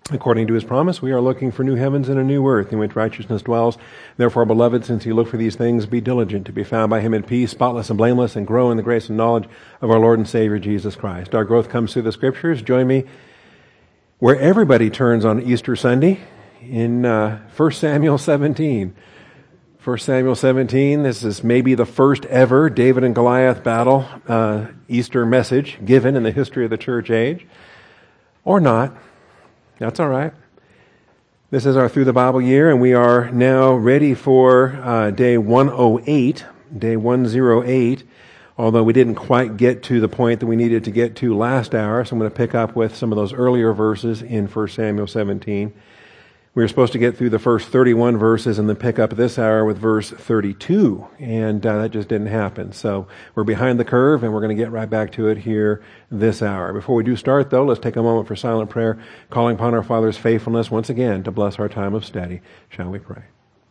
According to his promise, we are looking for new heavens and a new earth in which righteousness dwells. Therefore, beloved, since you look for these things, be diligent to be found by him in peace, spotless and blameless, and grow in the grace and knowledge of our Lord and Savior, Jesus Christ. Our growth comes through the Scriptures. Join me where everybody turns on Easter Sunday in 1 Samuel 17. 1 Samuel 17, this is maybe the first ever David and Goliath battle Easter message given in the history of the church age. Or not. That's all right. This is our Through the Bible year, and we are now ready for day 108, day 108, although we didn't quite get to the point that we needed to get to last hour, so I'm going to pick up with some of those earlier verses in 1 Samuel 17. We were supposed to get through the first 31 verses and then pick up this hour with verse 32, and that just didn't happen. So we're behind the curve, and we're going to get right back to it here this hour. Before we do start, though, let's take a moment for silent prayer, calling upon our Father's faithfulness once again to bless our time of study. Shall we pray?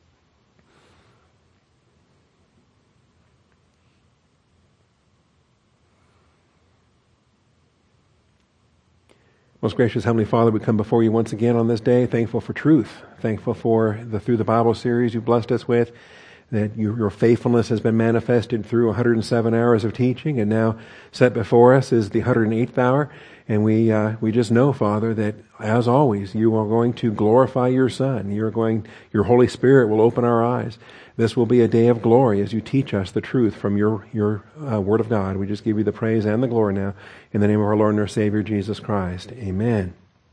Most gracious Heavenly Father, we come before you once again on this day, thankful for truth, thankful for the Through the Bible series you blessed us with, that your faithfulness has been manifested through 107 hours of teaching, and now set before us is the 108th hour, and we just know, Father, that as always, you are going to glorify your Son. Your Holy Spirit will open our eyes. This will be a day of glory as you teach us the truth from your Word of God. We just give you the praise and the glory now in the name of our Lord and our Savior, Jesus Christ. Amen.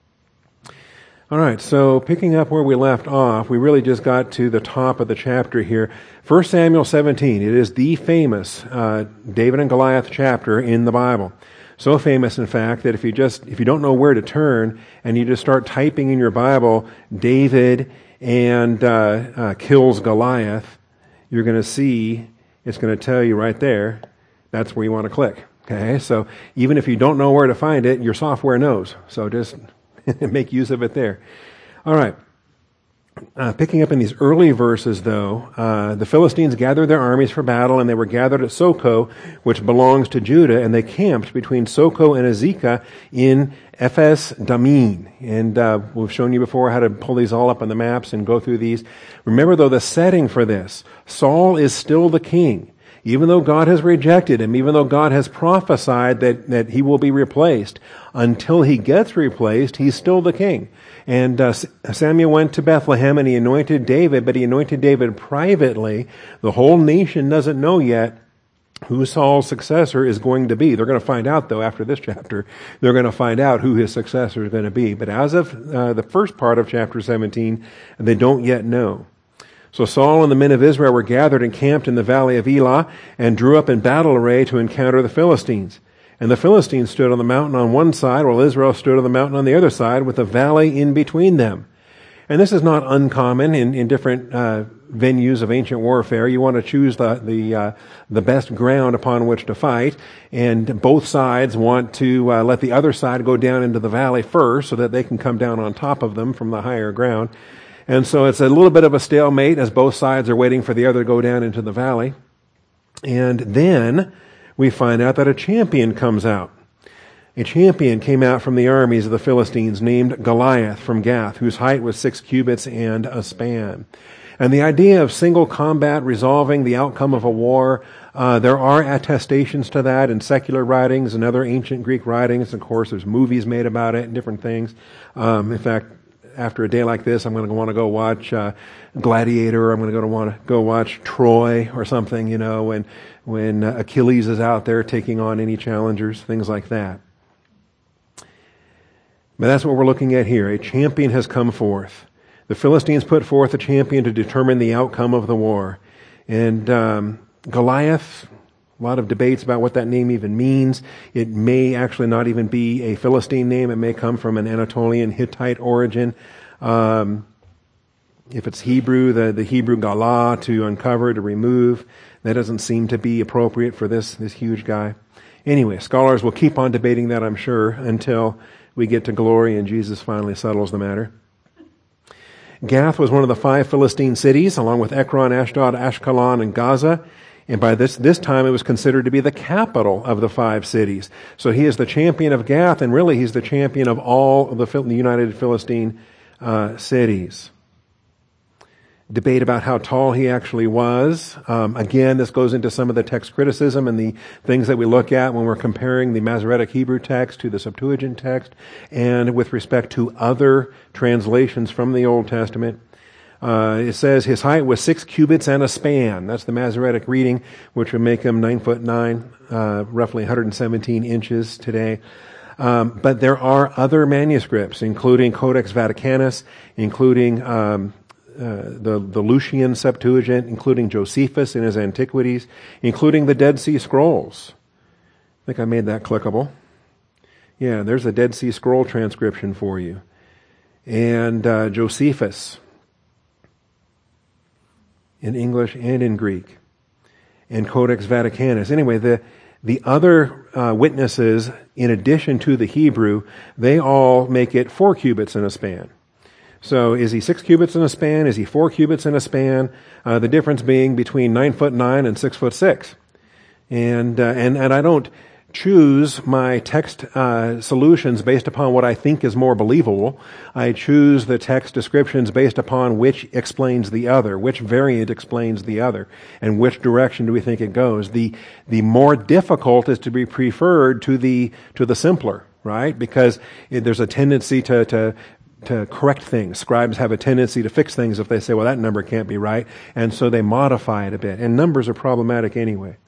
All right, so picking up where we left off, we really just got to the top of the chapter here. 1 Samuel 17, it is the famous David and Goliath chapter in the Bible. So famous, in fact, that if you don't know where to turn and you just start typing in your Bible, David and kills Goliath, you're going to see, it's going to tell you right there, that's where you want to click. Okay, so even if you don't know where to find it, your software knows. So just make use of it there. All right. Picking up in these early verses, though, the Philistines gathered their armies for battle, and they were gathered at Soko, which belongs to Judah, and they camped between Soko and Azekah in Ephes Dammim. And we've shown you before how to pull these all up on the maps and go through these. Remember, though, the setting for this. Saul is still the king. Even though God has rejected him, even though God has prophesied that he will be replaced, until he gets replaced, he's still the king. And Samuel went to Bethlehem and he anointed David, but he anointed David privately. The whole nation doesn't know yet who Saul's successor is going to be. They're going to find out, though, after this chapter. They're going to find out who his successor is going to be. But as of the first part of chapter 17, they don't yet know. So Saul and the men of Israel were gathered and camped in the valley of Elah and drew up in battle array to encounter the Philistines. And the Philistines stood on the mountain on one side, while Israel stood on the mountain on the other side, with a valley in between them. And this is not uncommon in different venues of ancient warfare. You want to choose the best ground upon which to fight, and both sides want to let the other side go down into the valley first, so that they can come down on top of them from the higher ground. And so it's a little bit of a stalemate as both sides are waiting for the other to go down into the valley. And then we find out that a champion comes out. A champion came out from the armies of the Philistines named Goliath from Gath, whose height was 6 cubits and a span. And the idea of single combat resolving the outcome of a war, there are attestations to that in secular writings and other ancient Greek writings. Of course, there's movies made about it and different things. In fact, after a day like this, I'm going to want to go watch Gladiator. I'm going to want to go watch Troy or something, when Achilles is out there taking on any challengers, things like that. But that's what we're looking at here. A champion has come forth. The Philistines put forth a champion to determine the outcome of the war. And Goliath, a lot of debates about what that name even means. It may actually not even be a Philistine name. It may come from an Anatolian Hittite origin. If it's Hebrew, the Hebrew Galah, to uncover, to remove, that doesn't seem to be appropriate for this huge guy. Anyway, scholars will keep on debating that, I'm sure, until we get to glory and Jesus finally settles the matter. Gath was one of the 5 Philistine cities, along with Ekron, Ashdod, Ashkelon, and Gaza. And by this time it was considered to be the capital of the 5 cities. So he is the champion of Gath, and really he's the champion of all of the united Philistine cities. Debate about how tall he actually was. Again, this goes into some of the text criticism and the things that we look at when we're comparing the Masoretic Hebrew text to the Septuagint text, and with respect to other translations from the Old Testament. It says his height was 6 cubits and a span. That's the Masoretic reading, which would make him 9'9", roughly 117 inches today. But there are other manuscripts, including Codex Vaticanus, including the Lucian Septuagint, including Josephus in his Antiquities, including the Dead Sea Scrolls. I think I made that clickable. Yeah, there's a Dead Sea Scroll transcription for you. And Josephus in English and in Greek, and Codex Vaticanus. Anyway, the other witnesses, in addition to the Hebrew, they all make it 4 cubits in a span. So is he 6 cubits in a span? Is he 4 cubits in a span? The difference being between 9'9" and 6'6". And I don't choose my text solutions based upon what I think is more believable. I choose the text descriptions based upon which explains the other, which variant explains the other, and which direction do we think it goes. The more difficult is to be preferred to the simpler, right? Because there's a tendency to correct things. Scribes have a tendency to fix things if they say, well, that number can't be right, and so they modify it a bit. And numbers are problematic anyway.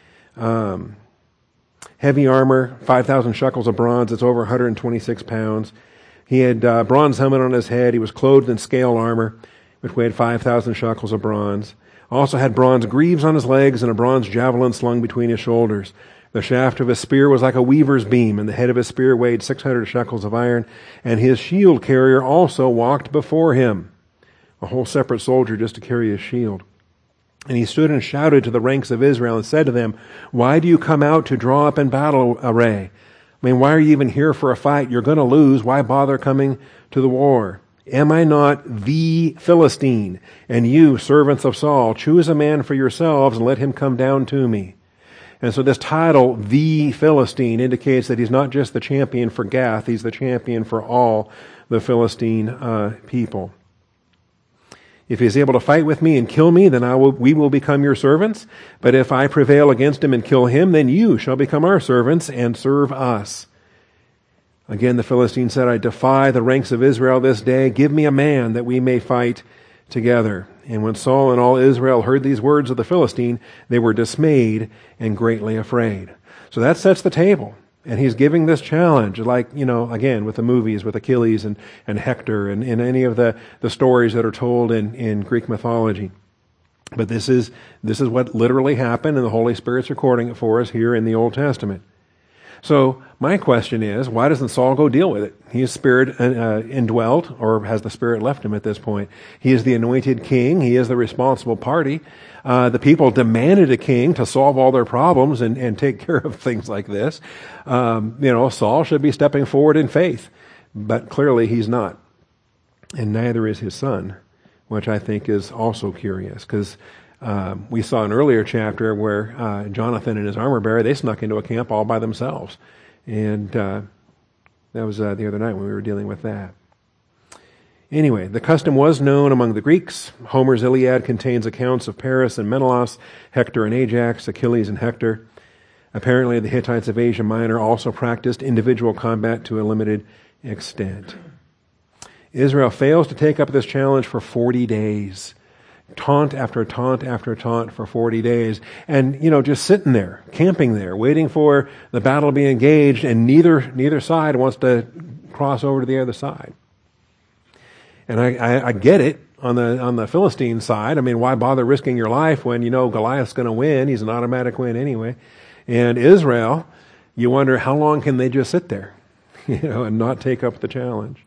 Heavy armor, 5,000 shekels of bronze. It's over 126 pounds. He had a bronze helmet on his head. He was clothed in scale armor, which weighed 5,000 shekels of bronze. Also had bronze greaves on his legs and a bronze javelin slung between his shoulders. The shaft of his spear was like a weaver's beam, and the head of his spear weighed 600 shekels of iron. And his shield carrier also walked before him, a whole separate soldier just to carry his shield. And he stood and shouted to the ranks of Israel and said to them, why do you come out to draw up in battle array? I mean, why are you even here for a fight? You're going to lose. Why bother coming to the war? Am I not the Philistine? And you, servants of Saul, choose a man for yourselves and let him come down to me. And so this title, the Philistine, indicates that he's not just the champion for Gath, he's the champion for all the Philistine people. If he is able to fight with me and kill me, then we will become your servants. But if I prevail against him and kill him, then you shall become our servants and serve us. Again, the Philistine said, I defy the ranks of Israel this day. Give me a man that we may fight together. And when Saul and all Israel heard these words of the Philistine, they were dismayed and greatly afraid. So that sets the table. And he's giving this challenge, like, again, with the movies, with Achilles and Hector and any of the stories that are told in Greek mythology. But this is what literally happened, and the Holy Spirit's recording it for us here in the Old Testament. So my question is, why doesn't Saul go deal with it? He is Spirit indwelt, or has the Spirit left him at this point? He is the anointed king. He is the responsible party. The people demanded a king to solve all their problems and take care of things like this. Saul should be stepping forward in faith, but clearly he's not. And neither is his son, which I think is also curious, because we saw an earlier chapter where Jonathan and his armor bearer, they snuck into a camp all by themselves. And that was the other night when we were dealing with that. Anyway, the custom was known among the Greeks. Homer's Iliad contains accounts of Paris and Menelaus, Hector and Ajax, Achilles and Hector. Apparently, the Hittites of Asia Minor also practiced individual combat to a limited extent. Israel fails to take up this challenge for 40 days. Taunt after taunt after taunt for 40 days. And, just sitting there, camping there, waiting for the battle to be engaged, and neither side wants to cross over to the other side. And I get it on the Philistine side. I mean, why bother risking your life when Goliath's going to win? He's an automatic win anyway. And Israel, you wonder how long can they just sit there, and not take up the challenge.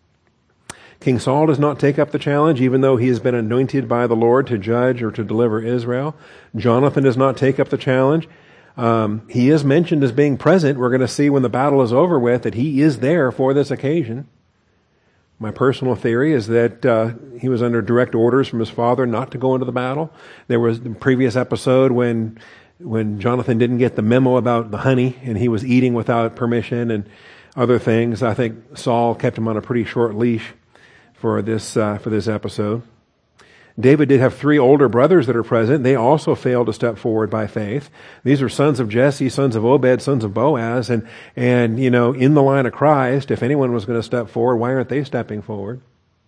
King Saul does not take up the challenge, even though he has been anointed by the Lord to judge or to deliver Israel. Jonathan does not take up the challenge. He is mentioned as being present. We're going to see when the battle is over with that he is there for this occasion. My personal theory is that he was under direct orders from his father not to go into the battle. There was the previous episode when Jonathan didn't get the memo about the honey and he was eating without permission and other things. I think Saul kept him on a pretty short leash for this episode. David did have 3 older brothers that are present. They also failed to step forward by faith. These are sons of Jesse, sons of Obed, sons of Boaz, and in the line of Christ, if anyone was going to step forward, why aren't they stepping forward?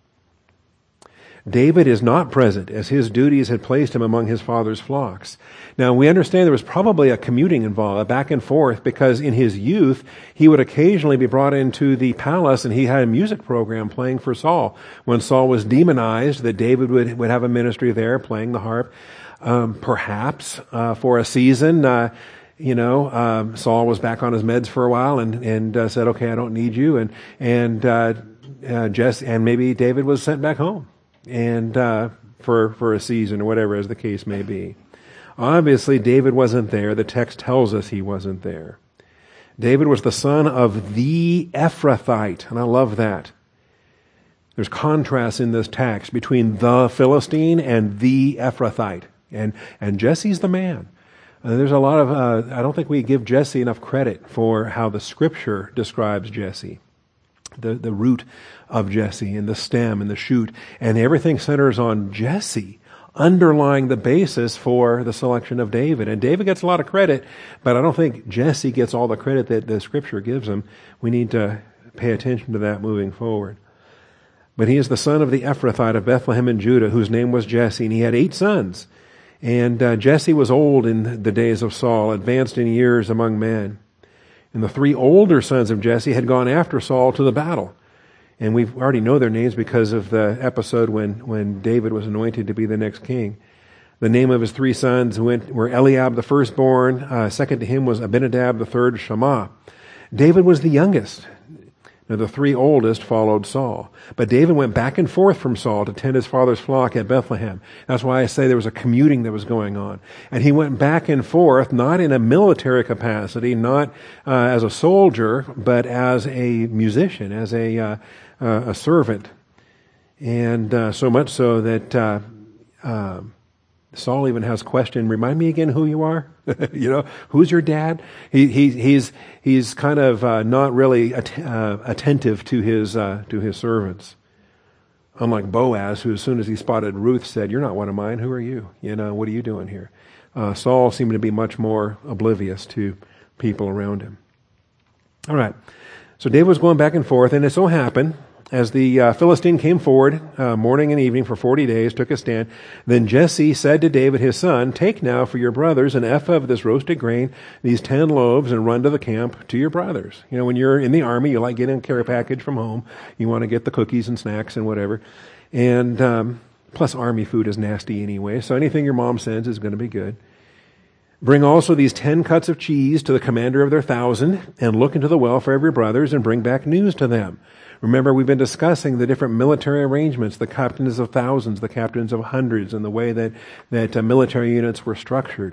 David is not present, as his duties had placed him among his father's flocks. Now, we understand there was probably a commuting involved, a back and forth, because in his youth, he would occasionally be brought into the palace, and he had a music program playing for Saul. When Saul was demonized, that David would have a ministry there, playing the harp. Perhaps for a season, Saul was back on his meds for a while and said, okay, I don't need you. And maybe David was sent back home. And for a season or whatever as the case may be. Obviously, David wasn't there. The text tells us he wasn't there. David was the son of the Ephrathite, and I love that. There's contrast in this text between the Philistine and the Ephrathite, and Jesse's the man. There's a lot of, I don't think we give Jesse enough credit for how the Scripture describes Jesse. The root of Jesse and the stem and the shoot, and everything centers on Jesse, underlying the basis for the selection of David. And David gets a lot of credit, but I don't think Jesse gets all the credit that the Scripture gives him. We need to pay attention to that moving forward. But he is the son of the Ephrathite of Bethlehem in Judah, whose name was Jesse, and he had 8 sons. And Jesse was old in the days of Saul, advanced in years among men. And the 3 older sons of Jesse had gone after Saul to the battle. And we already know their names because of the episode when David was anointed to be the next king. The name of his 3 sons were Eliab the firstborn, second to him was Abinadab, the third Shammah. David was the youngest. Now the 3 oldest followed Saul. But David went back and forth from Saul to tend his father's flock at Bethlehem. That's why I say there was a commuting that was going on. And he went back and forth, not in a military capacity, not as a soldier, but as a musician, as a servant. And so much so that Saul even has question, remind me again who you are? Who's your dad? He's kind of not really attentive to his servants. Unlike Boaz, who as soon as he spotted Ruth said, "You're not one of mine. Who are you? What are you doing here?" Saul seemed to be much more oblivious to people around him. All right. So David was going back and forth, and it so happened, as the Philistine came forward morning and evening for 40 days, took a stand, then Jesse said to David his son, "Take now for your brothers an ephah of this roasted grain, these 10 loaves, and run to the camp to your brothers." When you're in the army, you like getting a care package from home. You want to get the cookies and snacks and whatever. And plus army food is nasty anyway, so anything your mom sends is going to be good. "Bring also these 10 cuts of cheese to the commander of their 1,000, and look into the welfare of your brothers, and bring back news to them." Remember, we've been discussing the different military arrangements, the captains of thousands, the captains of hundreds, and the way that military units were structured.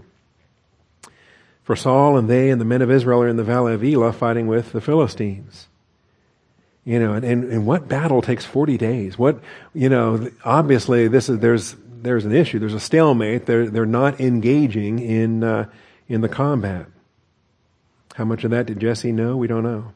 For Saul and they and the men of Israel are in the valley of Elah fighting with the Philistines. And what battle takes 40 days? Obviously there's an issue. There's a stalemate. They're not engaging in the combat. How much of that did Jesse know? We don't know.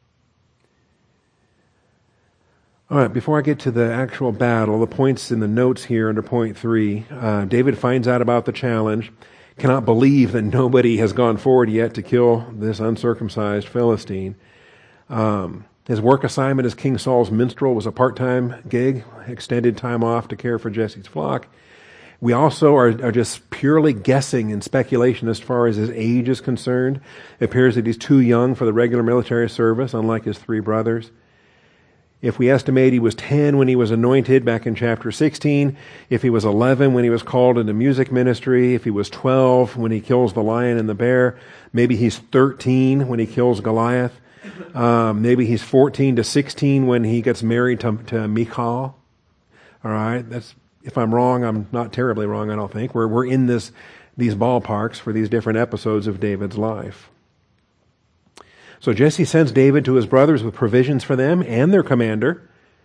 All right, before I get to the actual battle, the points in the notes here under point 3, David finds out about the challenge, cannot believe that nobody has gone forward yet to kill this uncircumcised Philistine. His work assignment as King Saul's minstrel was a part-time gig, extended time off to care for Jesse's flock. We also are just purely guessing and speculation as far as his age is concerned. It appears that he's too young for the regular military service, unlike his 3 brothers. If we estimate he was 10 when he was anointed back in chapter 16, if he was 11 when he was called into music ministry, if he was 12 when he kills the lion and the bear, maybe he's 13 when he kills Goliath, maybe he's 14 to 16 when he gets married to Michal. All right, if I'm wrong, I'm not terribly wrong, I don't think. We're in these ballparks for these different episodes of David's life. So Jesse sends David to his brothers with provisions for them and their commander.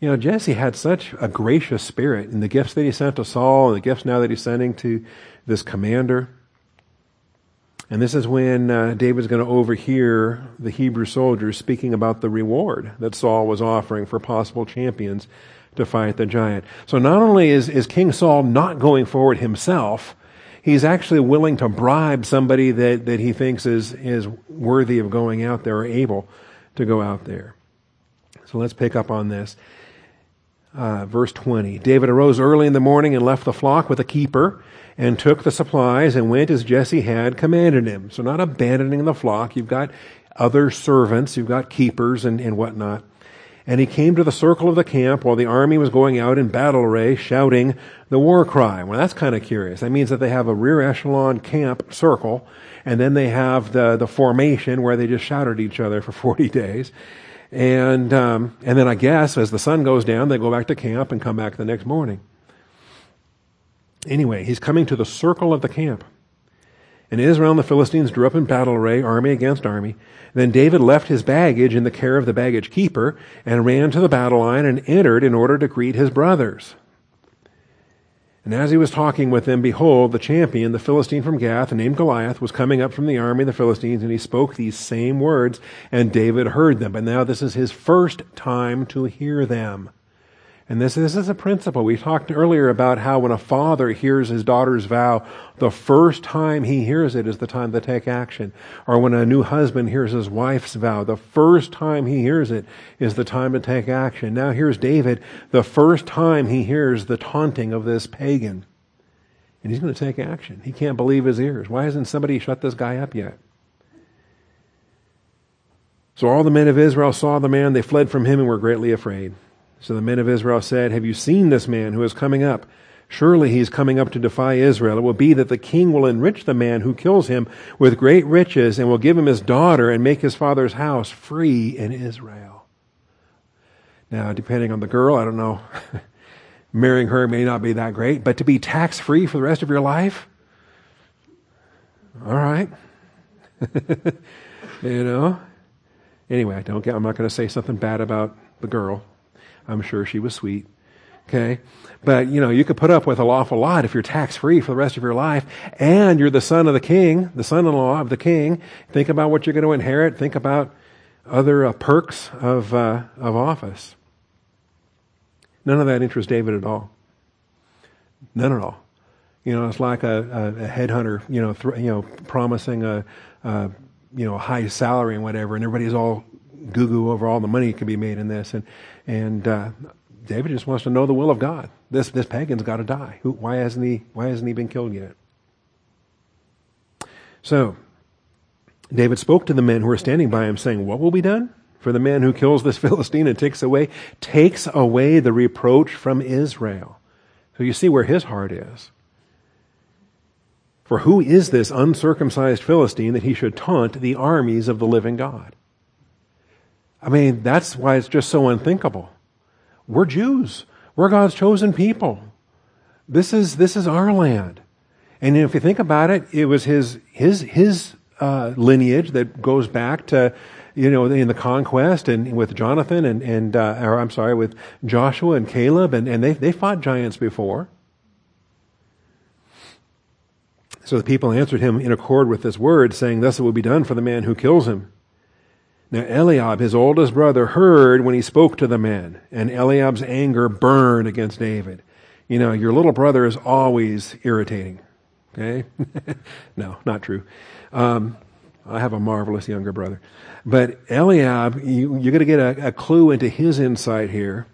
Jesse had such a gracious spirit in the gifts that he sent to Saul and the gifts now that he's sending to this commander. And this is when David's going to overhear the Hebrew soldiers speaking about the reward that Saul was offering for possible champions to fight the giant. So not only is King Saul not going forward himself, he's actually willing to bribe somebody that he thinks is worthy of going out there or able to go out there. So let's pick up on this. Verse 20. David arose early in the morning and left the flock with a keeper and took the supplies and went as Jesse had commanded him. So not abandoning the flock. You've got other servants. You've got keepers and whatnot. And he came to the circle of the camp while the army was going out in battle array, shouting the war cry. Well, that's kind of curious. That means that they have a rear echelon camp circle, and then they have the formation where they just shout at each other for 40 days. And then I guess as the sun goes down, they go back to camp and come back the next morning. Anyway, he's coming to the circle of the camp. And Israel and the Philistines drew up in battle array, army against army. Then David left his baggage in the care of the baggage keeper and ran to the battle line and entered in order to greet his brothers. And as he was talking with them, behold, the champion, the Philistine from Gath, named Goliath, was coming up from the army of the Philistines, and he spoke these same words, and David heard them. But now this is his first time to hear them. And this is a principle. We talked earlier about how when a father hears his daughter's vow, the first time he hears it is the time to take action. Or when a new husband hears his wife's vow, the first time he hears it is the time to take action. Now here's David, the first time he hears the taunting of this pagan. And he's going to take action. He can't believe his ears. Why hasn't somebody shut this guy up yet? So all the men of Israel saw the man, they fled from him and were greatly afraid. So the men of Israel said, have you seen this man who is coming up? Surely he is coming up to defy Israel. It will be that the king will enrich the man who kills him with great riches and will give him his daughter and make his father's house free in Israel. Now, depending on the girl, I don't know, marrying her may not be that great, but to be tax-free for the rest of your life? All right. Anyway, I'm not going to say something bad about the girl. I'm sure she was sweet. Okay? But, you could put up with an awful lot if you're tax-free for the rest of your life and you're the son of the king, the son-in-law of the king. Think about what you're going to inherit. Think about other perks of office. None of that interests David at all. None at all. It's like a headhunter, promising a high salary and whatever, and everybody's all goo-goo over all the money that can be made in this. And David just wants to know the will of God. This pagan's got to die. Why hasn't he been killed yet? So David spoke to the men who were standing by him, saying, what will be done for the man who kills this Philistine and takes away the reproach from Israel? So you see where his heart is. For who is this uncircumcised Philistine that he should taunt the armies of the living God? I mean, that's why it's just so unthinkable. We're Jews. We're God's chosen people. This is our land. And if you think about it, it was his lineage that goes back to, in the conquest and with Jonathan with Joshua and Caleb, and they fought giants before. So the people answered him in accord with this word, saying, thus it will be done for the man who kills him. Now Eliab, his oldest brother, heard when he spoke to the men, and Eliab's anger burned against David. Your little brother is always irritating. Okay? No, not true. I have a marvelous younger brother. But Eliab, you're going to get a clue into his insight here.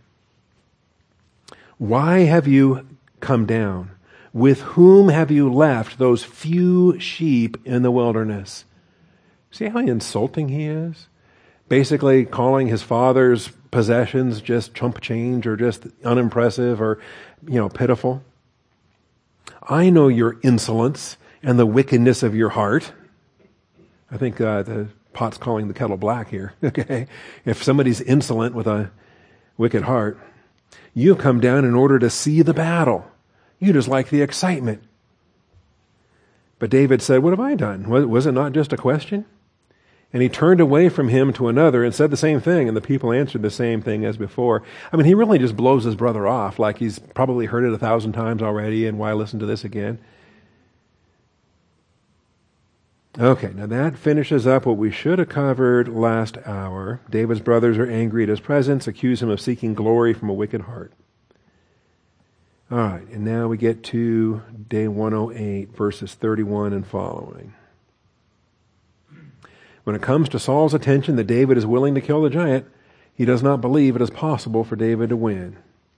Why have you come down? With whom have you left those few sheep in the wilderness? See how insulting he is? Basically calling his father's possessions just chump change or just unimpressive or, pitiful. I know your insolence and the wickedness of your heart. I think the pot's calling the kettle black here. Okay, if somebody's insolent with a wicked heart, you come down in order to see the battle. You just like the excitement. But David said, what have I done? Was it not just a question? And he turned away from him to another and said the same thing, and the people answered the same thing as before. I mean, he really just blows his brother off, like he's probably heard it 1,000 times already, and why listen to this again? Okay, now that finishes up what we should have covered last hour. David's brothers are angry at his presence, accuse him of seeking glory from a wicked heart. All right, and now we get to day 108, verses 31 and following. When it comes to Saul's attention that David is willing to kill the giant, he does not believe it is possible for David to win.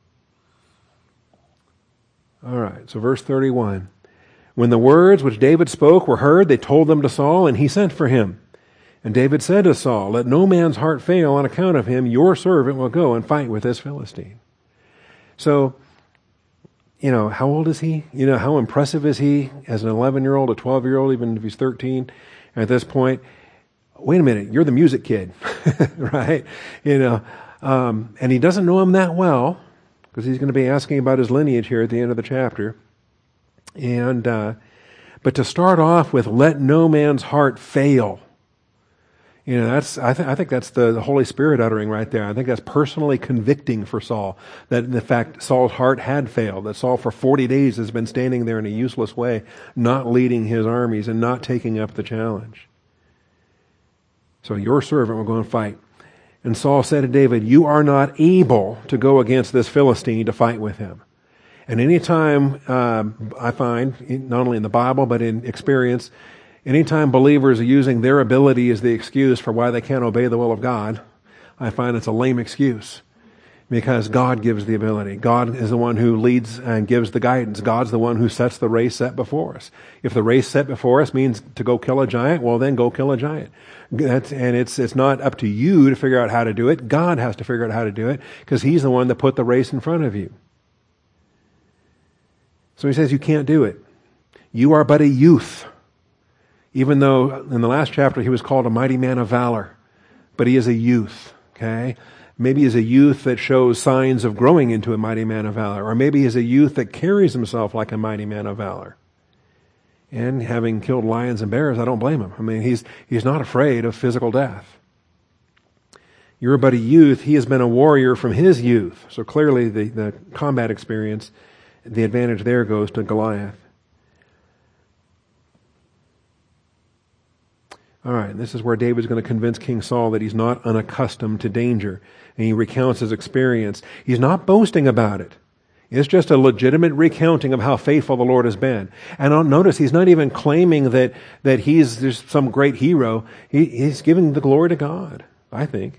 All right, so verse 31. When the words which David spoke were heard, they told them to Saul, and he sent for him. And David said to Saul, "Let no man's heart fail on account of him. Your servant will go and fight with this Philistine." So, how old is he? How impressive is he as an 11-year-old, a 12-year-old, even if he's 13 at this point? Wait a minute, you're the music kid, right? And he doesn't know him that well, because he's going to be asking about his lineage here at the end of the chapter. And but to start off with, let no man's heart fail. I think that's the Holy Spirit uttering right there. I think that's personally convicting for Saul, that in fact Saul's heart had failed, that Saul for 40 days has been standing there in a useless way, not leading his armies and not taking up the challenge. So your servant will go and fight. And Saul said to David, "You are not able to go against this Philistine to fight with him." And any time I find, not only in the Bible but in experience, anytime believers are using their ability as the excuse for why they can't obey the will of God, I find it's a lame excuse. Because God gives the ability. God is the one who leads and gives the guidance. God's the one who sets the race set before us. If the race set before us means to go kill a giant, well then go kill a giant. And it's not up to you to figure out how to do it. God has to figure out how to do it, because He's the one that put the race in front of you. So He says you can't do it. You are but a youth. Even though in the last chapter he was called a mighty man of valor. But he is a youth, okay? Maybe he's a youth that shows signs of growing into a mighty man of valor. Or maybe he's a youth that carries himself like a mighty man of valor. And having killed lions and bears, I don't blame him. I mean, he's not afraid of physical death. You're but a youth. He has been a warrior from his youth. So clearly the combat experience, the advantage there goes to Goliath. All right, this is where David's going to convince King Saul that he's not unaccustomed to danger. And he recounts his experience. He's not boasting about it. It's just a legitimate recounting of how faithful the Lord has been. And notice he's not even claiming that he's just some great hero. He's giving the glory to God, I think.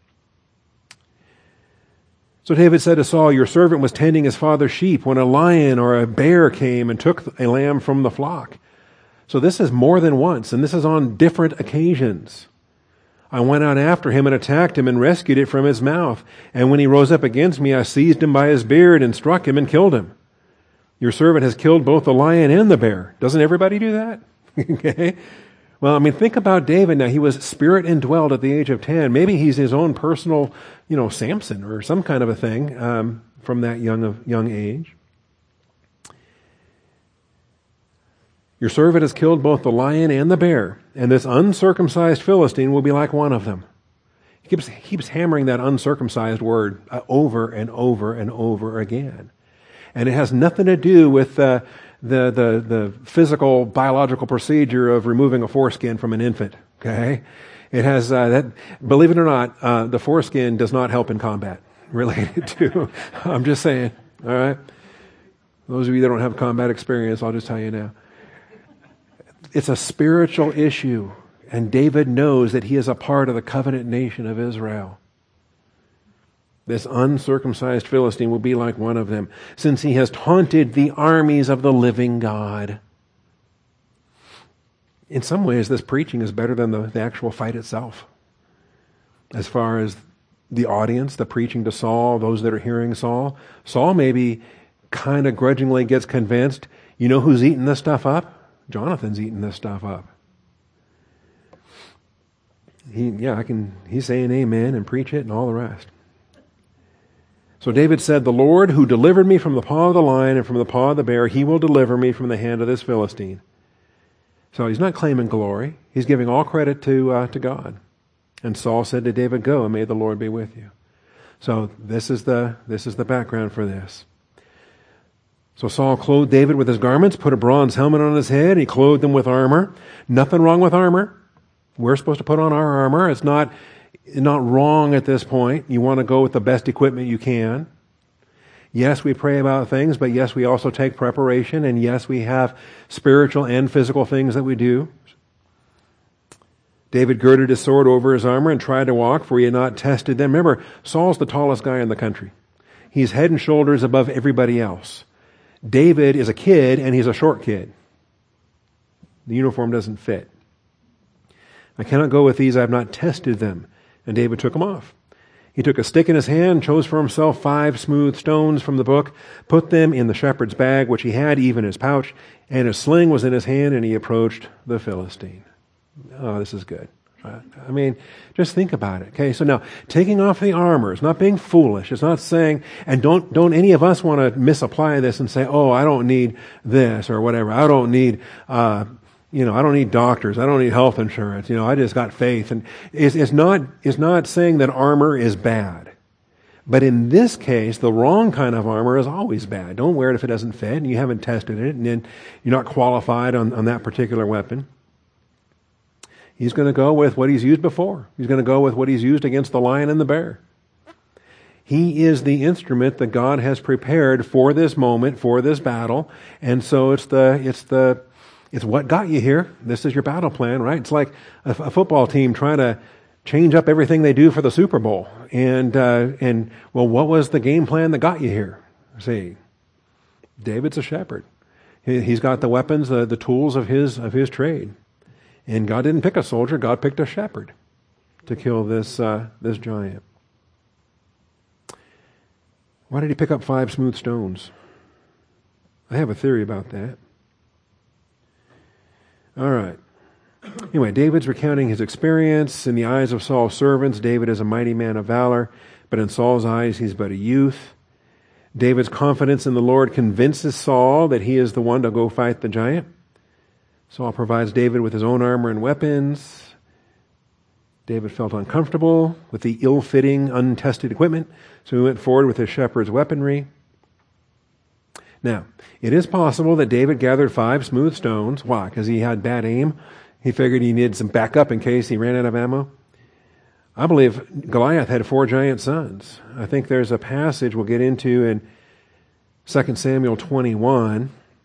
So David said to Saul, "Your servant was tending his father's sheep when a lion or a bear came and took a lamb from the flock." So this is more than once, and this is on different occasions. "I went out after him and attacked him and rescued it from his mouth. And when he rose up against me, I seized him by his beard and struck him and killed him. Your servant has killed both the lion and the bear." Doesn't everybody do that? Okay. Well, I mean, think about David now. He was spirit indwelled at the age of 10. Maybe he's his own personal, Samson or some kind of a thing from that young age. "Your servant has killed both the lion and the bear, and this uncircumcised Philistine will be like one of them." He keeps hammering that uncircumcised word over and over and over again. And it has nothing to do with the physical, biological procedure of removing a foreskin from an infant, okay? It has, believe it or not, the foreskin does not help in combat related to, I'm just saying, all right? Those of you that don't have combat experience, I'll just tell you now. It's a spiritual issue, and David knows that he is a part of the covenant nation of Israel. This uncircumcised Philistine will be like one of them, since he has taunted the armies of the living God. In some ways, this preaching is better than the actual fight itself. As far as the audience, the preaching to Saul, those that are hearing Saul, Saul maybe kind of grudgingly gets convinced, you know who's eating this stuff up? Jonathan's eating this stuff up. He's saying amen and preach it and all the rest. So David said, "The Lord who delivered me from the paw of the lion and from the paw of the bear, He will deliver me from the hand of this Philistine." So he's not claiming glory. He's giving all credit to God. And Saul said to David, "Go, and may the Lord be with you." So this is the background for this. So Saul clothed David with his garments, put a bronze helmet on his head. He clothed him with armor. Nothing wrong with armor. We're supposed to put on our armor. It's not wrong at this point. You want to go with the best equipment you can. Yes, we pray about things, but yes, we also take preparation, and yes, we have spiritual and physical things that we do. David girded his sword over his armor and tried to walk, for he had not tested them. Remember, Saul's the tallest guy in the country. He's head and shoulders above everybody else. David is a kid, and he's a short kid. The uniform doesn't fit. "I cannot go with these, I have not tested them." And David took them off. He took a stick in his hand, chose for himself 5 smooth stones from the book, put them in the shepherd's bag, which he had, even his pouch, and his sling was in his hand, and he approached the Philistine. Oh, this is good. I mean, just think about it. Okay, so now, taking off the armor is not being foolish. It's not saying, and don't any of us want to misapply this and say, "Oh, I don't need this," or whatever. I don't need, I don't need doctors. I don't need health insurance. I just got faith. And it's not saying that armor is bad. But in this case, the wrong kind of armor is always bad. Don't wear it if it doesn't fit, and you haven't tested it, and then you're not qualified on that particular weapon. He's going to go with what he's used before. He's going to go with what he's used against the lion and the bear. He is the instrument that God has prepared for this moment, for this battle, and so it's what got you here. This is your battle plan, right? It's like a football team trying to change up everything they do for the Super Bowl. And what was the game plan that got you here? See, David's a shepherd. He's got the weapons, the tools of his trade. And God didn't pick a soldier, God picked a shepherd to kill this giant. Why did he pick up 5 smooth stones? I have a theory about that. All right. Anyway, David's recounting his experience. In the eyes of Saul's servants, David is a mighty man of valor, but in Saul's eyes, he's but a youth. David's confidence in the Lord convinces Saul that he is the one to go fight the giant. Saul provides David with his own armor and weapons. David felt uncomfortable with the ill-fitting, untested equipment, so he went forward with his shepherd's weaponry. Now, it is possible that David gathered 5 smooth stones. Why? Because he had bad aim? He figured he needed some backup in case he ran out of ammo? I believe Goliath had 4 giant sons. I think there's a passage we'll get into in 2 Samuel 21.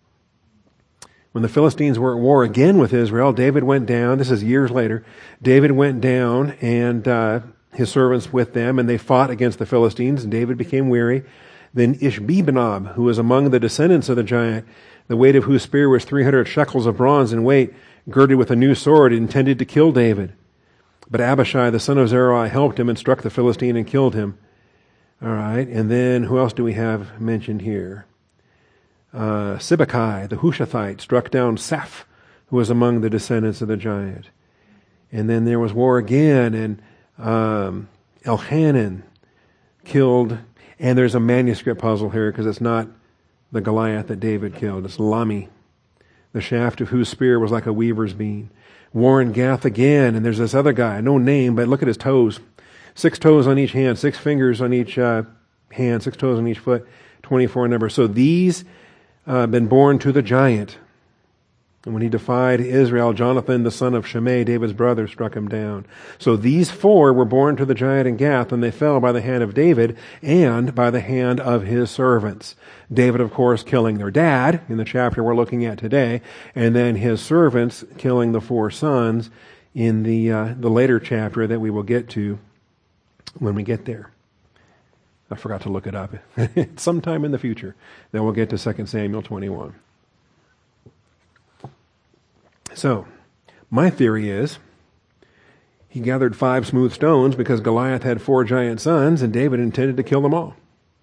When the Philistines were at war again with Israel, David went down. This is years later. David went down and his servants with them, and they fought against the Philistines, and David became weary. Then Ishbi-Benob, who was among the descendants of the giant, the weight of whose spear was 300 shekels of bronze in weight, girded with a new sword, intended to kill David. But Abishai, the son of Zeruiah, helped him and struck the Philistine and killed him. All right, and then who else do we have mentioned here? Sibbecai, the Hushathite, struck down Saph, who was among the descendants of the giant. And then there was war again, and Elhanan killed, and there's a manuscript puzzle here because it's not the Goliath that David killed. It's Lami, the shaft of whose spear was like a weaver's beam. War in Gath again, and there's this other guy, no name, but look at his toes. 6 toes on each hand, 6 fingers on each hand, 6 toes on each foot, 24 number. So these been born to the giant. And when he defied Israel, Jonathan, the son of Shimei, David's brother, struck him down. So these 4 were born to the giant in Gath, and they fell by the hand of David and by the hand of his servants. David, of course, killing their dad in the chapter we're looking at today, and then his servants killing the 4 sons in the later chapter that we will get to when we get there. I forgot to look it up. Sometime in the future. Then we'll get to 2 Samuel 21. So, my theory is he gathered 5 smooth stones because Goliath had 4 giant sons and David intended to kill them all.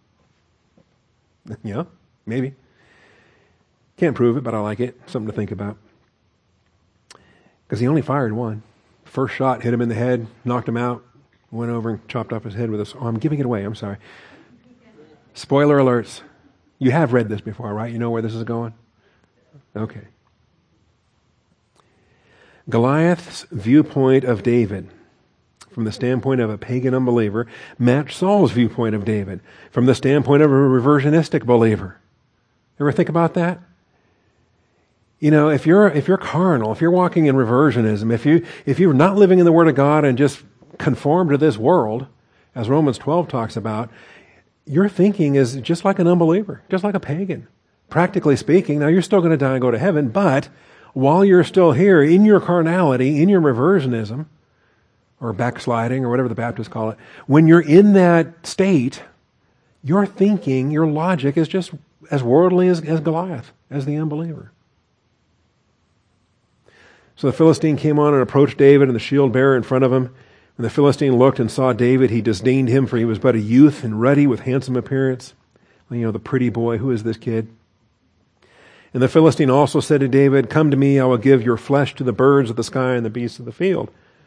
Yeah, maybe. Can't prove it, but I like it. Something to think about. Because he only fired 1. First shot hit him in the head, knocked him out. Went over and chopped off his head with a... Oh, I'm giving it away. I'm sorry. Spoiler alerts. You have read this before, right? You know where this is going? Okay. Goliath's viewpoint of David, from the standpoint of a pagan unbeliever, matched Saul's viewpoint of David, from the standpoint of a reversionistic believer. Ever think about that? You know, if you're carnal, if you're walking in reversionism, if you're not living in the Word of God and just conform to this world, as Romans 12 talks about, your thinking is just like an unbeliever, just like a pagan. Practically speaking, now you're still going to die and go to heaven, but while you're still here in your carnality, in your reversionism, or backsliding, or whatever the Baptists call it, when you're in that state, your thinking, your logic is just as worldly as Goliath, as the unbeliever. So the Philistine came on and approached David and the shield bearer in front of him. When the Philistine looked and saw David, he disdained him, for he was but a youth and ruddy with handsome appearance. You know, the pretty boy, who is this kid? And the Philistine also said to David, "Come to me, I will give your flesh to the birds of the sky and the beasts of the field."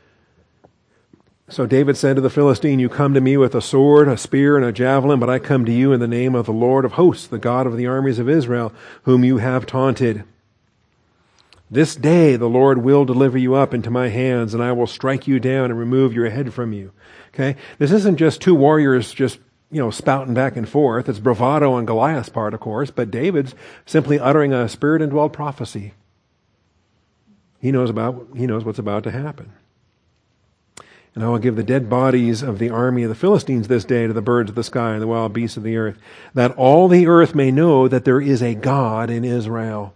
So David said to the Philistine, "You come to me with a sword, a spear, and a javelin, but I come to you in the name of the Lord of hosts, the God of the armies of Israel, whom you have taunted. This day the Lord will deliver you up into my hands, and I will strike you down and remove your head from you." Okay? This isn't just two warriors just, spouting back and forth. It's bravado on Goliath's part, of course, but David's simply uttering a spirit-indwelled prophecy. He knows what's about to happen. "And I will give the dead bodies of the army of the Philistines this day to the birds of the sky and the wild beasts of the earth, that all the earth may know that there is a God in Israel.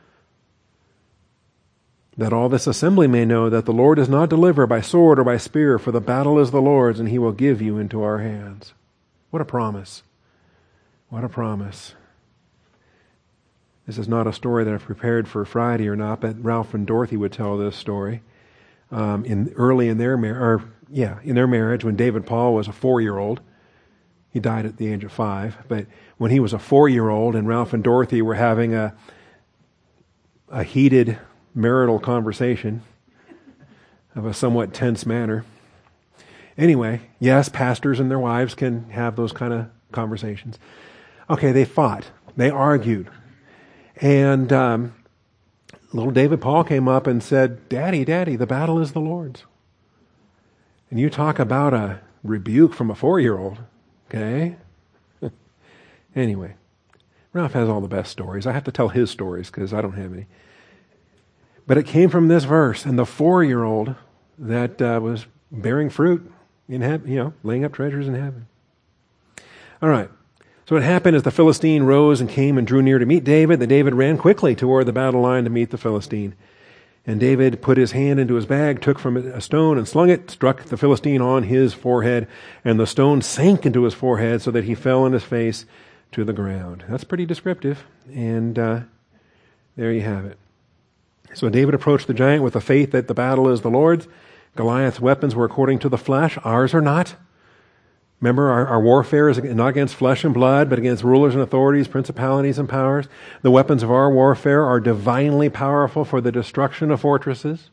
That all this assembly may know that the Lord does not deliver by sword or by spear, for the battle is the Lord's, and he will give you into our hands." What a promise. What a promise. This is not a story that I've prepared for Friday or not, but Ralph and Dorothy would tell this story. In their marriage, when David Paul was a 4-year-old. He died at the age of 5. But when he was a 4-year-old and Ralph and Dorothy were having a heated marital conversation of a somewhat tense manner. Anyway, yes, pastors and their wives can have those kind of conversations. Okay, they fought. They argued. And little David Paul came up and said, Daddy, the battle is the Lord's." And you talk about a rebuke from a 4-year-old, okay? Anyway, Ralph has all the best stories. I have to tell his stories because I don't have any. But it came from this verse, and the 4-year-old that was bearing fruit in heaven, laying up treasures in heaven. All right. So what happened is the Philistine rose and came and drew near to meet David. Then David ran quickly toward the battle line to meet the Philistine. And David put his hand into his bag, took from it a stone and slung it, struck the Philistine on his forehead, and the stone sank into his forehead so that he fell on his face to the ground. That's pretty descriptive. And there you have it. So David approached the giant with the faith that the battle is the Lord's. Goliath's weapons were according to the flesh. Ours are not. Remember, our warfare is not against flesh and blood, but against rulers and authorities, principalities and powers. The weapons of our warfare are divinely powerful for the destruction of fortresses.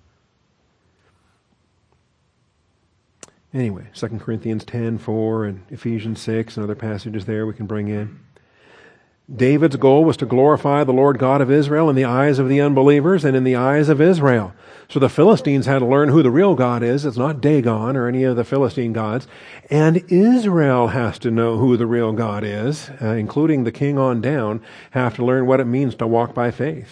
Anyway, 2 Corinthians 10:4 and Ephesians 6 and other passages there we can bring in. David's goal was to glorify the Lord God of Israel in the eyes of the unbelievers and in the eyes of Israel. So the Philistines had to learn who the real God is. It's not Dagon or any of the Philistine gods. And Israel has to know who the real God is, including the king on down, have to learn what it means to walk by faith.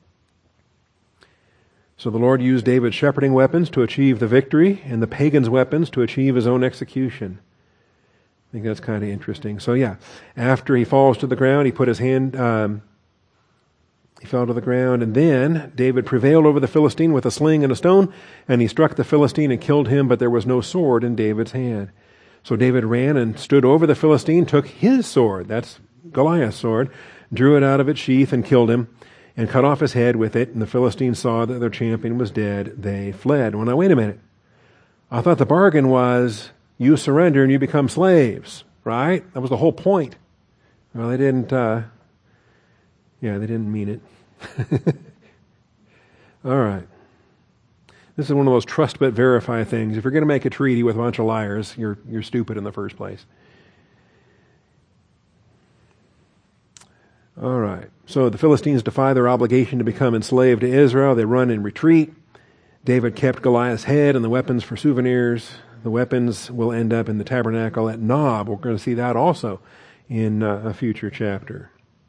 So the Lord used David's shepherding weapons to achieve the victory and the pagan's weapons to achieve his own execution. I think that's kind of interesting. So after he falls to the ground, he put his hand, he fell to the ground, and then David prevailed over the Philistine with a sling and a stone, and he struck the Philistine and killed him, but there was no sword in David's hand. So David ran and stood over the Philistine, took his sword, that's Goliath's sword, drew it out of its sheath and killed him, and cut off his head with it, and the Philistines saw that their champion was dead. They fled. Well, now wait a minute. I thought the bargain was you surrender and you become slaves, right? That was the whole point. Well, they didn't, they didn't mean it. All right. This is one of those trust but verify things. If you're going to make a treaty with a bunch of liars, you're stupid in the first place. All right. So the Philistines defy their obligation to become enslaved to Israel. They run and retreat. David kept Goliath's head and the weapons for souvenirs. The weapons will end up in the tabernacle at Nob. We're going to see that also in a future chapter.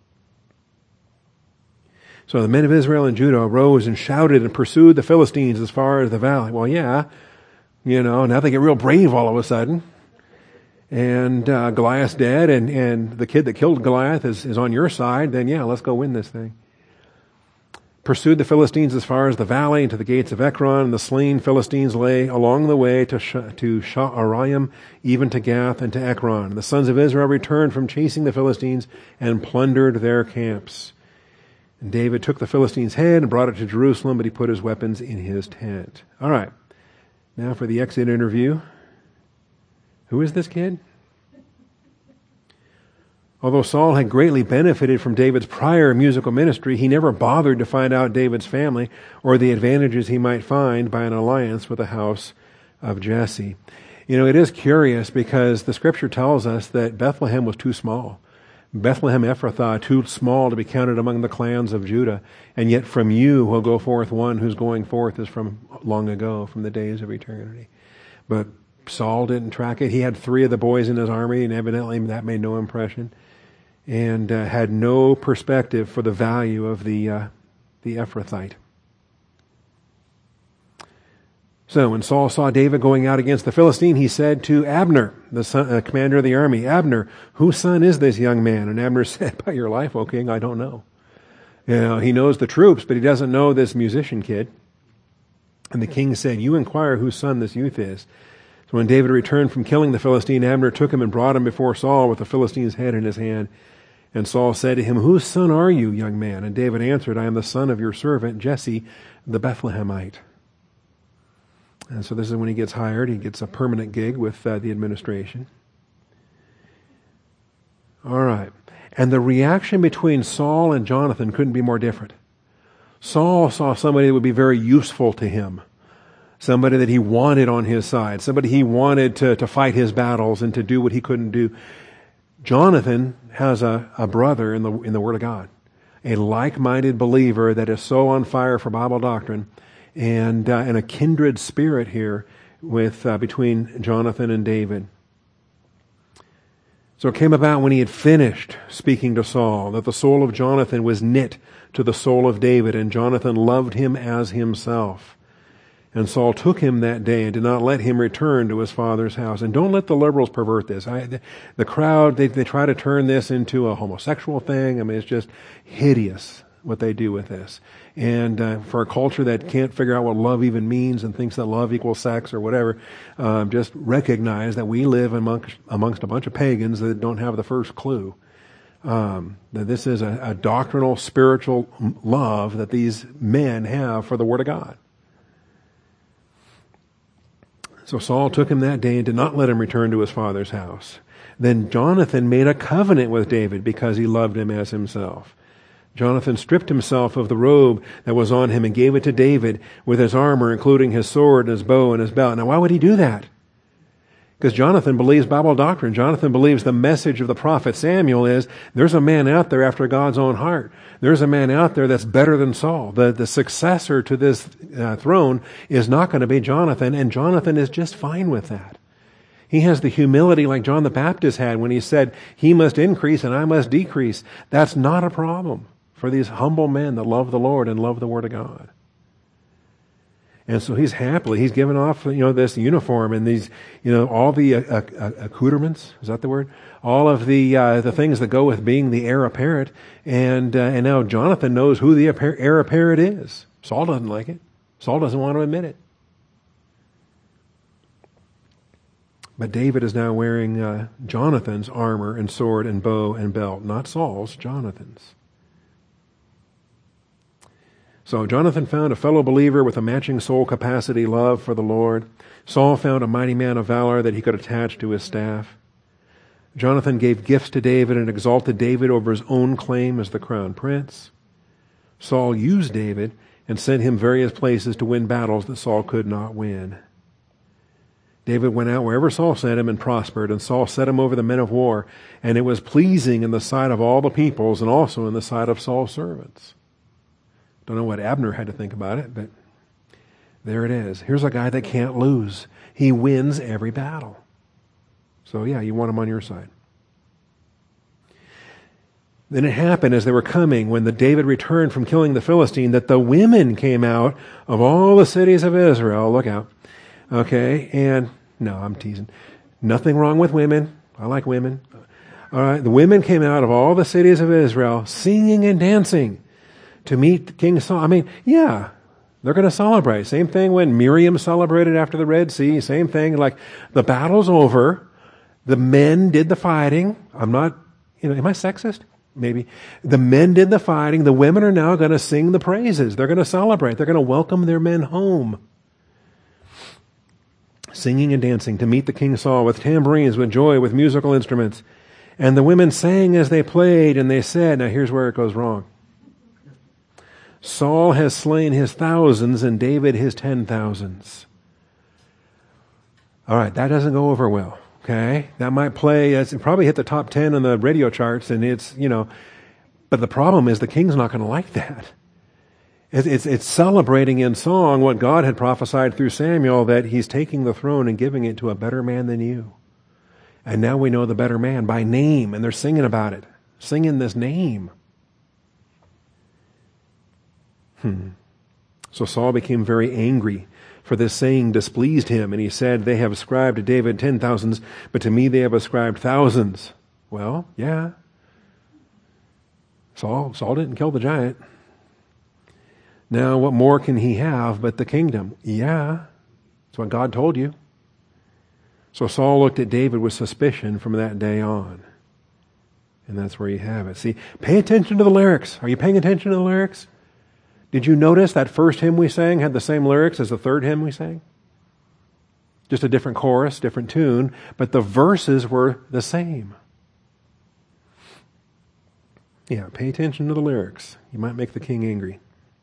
So the men of Israel and Judah arose and shouted and pursued the Philistines as far as the valley. Well, yeah, now they get real brave all of a sudden. And Goliath's dead, and the kid that killed Goliath is on your side. Then, yeah, let's go win this thing. Pursued the Philistines as far as the valley and to the gates of Ekron, and the slain Philistines lay along the way to Sha'araim, even to Gath and to Ekron. And the sons of Israel returned from chasing the Philistines and plundered their camps. And David took the Philistine's head and brought it to Jerusalem, but he put his weapons in his tent. All right, now for the exit interview. Who is this kid? Although Saul had greatly benefited from David's prior musical ministry, he never bothered to find out David's family or the advantages he might find by an alliance with the house of Jesse. It is curious because the scripture tells us that Bethlehem was too small. Bethlehem Ephrathah, too small to be counted among the clans of Judah. And yet from you will go forth one whose going forth is from long ago, from the days of eternity. But Saul didn't track it. He had 3 of the boys in his army, and evidently that made no impression. And had no perspective for the value of the Ephrathite. So when Saul saw David going out against the Philistine, he said to Abner, the commander of the army, "Abner, whose son is this young man?" And Abner said, "By your life, O king, I don't know." He knows the troops, but he doesn't know this musician kid. And the king said, "You inquire whose son this youth is." So when David returned from killing the Philistine, Abner took him and brought him before Saul with the Philistine's head in his hand. And Saul said to him, "Whose son are you, young man?" And David answered, "I am the son of your servant Jesse the Bethlehemite." And so this is when he gets hired. He gets a permanent gig with the administration. All right. And the reaction between Saul and Jonathan couldn't be more different. Saul saw somebody that would be very useful to him. Somebody that he wanted on his side. Somebody he wanted to fight his battles and to do what he couldn't do. Jonathan has a brother in the Word of God. A like-minded believer that is so on fire for Bible doctrine, and a kindred spirit here with between Jonathan and David. So it came about when he had finished speaking to Saul that the soul of Jonathan was knit to the soul of David, and Jonathan loved him as himself. And Saul took him that day and did not let him return to his father's house. And don't let the liberals pervert this. The crowd, they try to turn this into a homosexual thing. I mean, it's just hideous what they do with this. And for a culture that can't figure out what love even means and thinks that love equals sex or whatever, just recognize that we live amongst a bunch of pagans that don't have the first clue. That this is a doctrinal, spiritual love that these men have for the Word of God. So Saul took him that day and did not let him return to his father's house. Then Jonathan made a covenant with David because he loved him as himself. Jonathan stripped himself of the robe that was on him and gave it to David with his armor, including his sword and his bow and his belt. Now, why would he do that? Because Jonathan believes Bible doctrine. Jonathan believes the message of the prophet Samuel is, there's a man out there after God's own heart. There's a man out there that's better than Saul. The successor to this throne is not going to be Jonathan, and Jonathan is just fine with that. He has the humility like John the Baptist had when he said, he must increase and I must decrease. That's not a problem for these humble men that love the Lord and love the Word of God. And so he's given off, this uniform and these, all the accoutrements, is that the word? All of the things that go with being the heir apparent. And now Jonathan knows who the heir apparent is. Saul doesn't like it. Saul doesn't want to admit it. But David is now wearing Jonathan's armor and sword and bow and belt, not Saul's, Jonathan's. So Jonathan found a fellow believer with a matching soul capacity love for the Lord. Saul found a mighty man of valor that he could attach to his staff. Jonathan gave gifts to David and exalted David over his own claim as the crown prince. Saul used David and sent him various places to win battles that Saul could not win. David went out wherever Saul sent him and prospered, and Saul set him over the men of war, and it was pleasing in the sight of all the peoples and also in the sight of Saul's servants. Don't know what Abner had to think about it, but There it is. Here's a guy that can't lose. He wins every battle. So yeah, you want him on your side. Then it happened as they were coming, when David returned from killing the Philistine, that the women came out of all the cities of Israel. Look out. Okay, and no, I'm teasing. Nothing wrong with women. I like women. All right, the women came out of all the cities of Israel singing and dancing to meet King Saul. I mean, yeah, they're going to celebrate. Same thing when Miriam celebrated after the Red Sea. Same thing, like the battle's over. The men did the fighting. I'm not, am I sexist? Maybe. The men did the fighting. The women are now going to sing the praises. They're going to celebrate. They're going to welcome their men home. Singing and dancing to meet the King Saul with tambourines, with joy, with musical instruments. And the women sang as they played, and they said, now here's where it goes wrong. Saul has slain his thousands and David his 10,000s. All right, that doesn't go over well. Okay, that might play, it probably hit the top 10 on the radio charts, and it's, but the problem is the king's not going to like that. It's celebrating in song what God had prophesied through Samuel, that he's taking the throne and giving it to a better man than you. And now we know the better man by name, and they're singing about it, singing this name. So Saul became very angry, for this saying displeased him, and he said, they have ascribed to David 10,000s, but to me they have ascribed thousands. Well, yeah. Saul didn't kill the giant. Now, what more can he have but the kingdom? Yeah. That's what God told you. So Saul looked at David with suspicion from that day on. And that's where you have it. See, pay attention to the lyrics. Are you paying attention to the lyrics? Did you notice that first hymn we sang had the same lyrics as the third hymn we sang? Just a different chorus, different tune, but the verses were the same. Yeah, pay attention to the lyrics. You might make the king angry.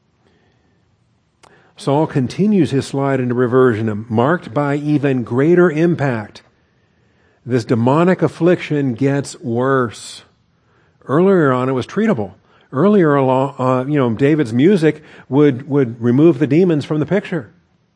Saul continues his slide into reversion, marked by even greater impact. This demonic affliction gets worse. Earlier on, it was treatable. Earlier, David's music would remove the demons from the picture.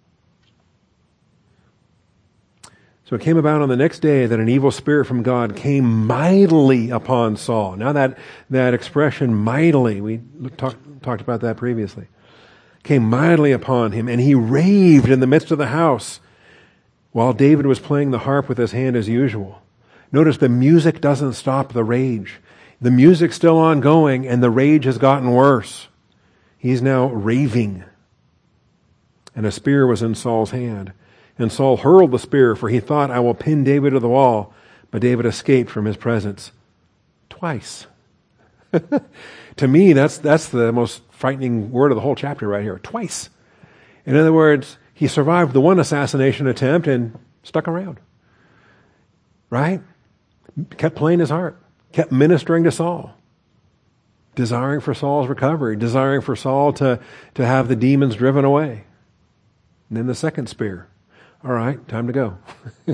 So it came about on the next day that an evil spirit from God came mightily upon Saul. Now that expression, mightily, we talked about that previously. Came mightily upon him, and he raved in the midst of the house while David was playing the harp with his hand as usual. Notice the music doesn't stop the rage. The music's still ongoing, and the rage has gotten worse. He's now raving. And a spear was in Saul's hand. And Saul hurled the spear, for he thought, I will pin David to the wall. But David escaped from his presence twice. To me, that's the most frightening word of the whole chapter right here. Twice. In other words, he survived the one assassination attempt and stuck around. Right? Kept playing his harp. Kept ministering to Saul. Desiring for Saul's recovery. Desiring for Saul to have the demons driven away. And then the second spear. All right, time to go.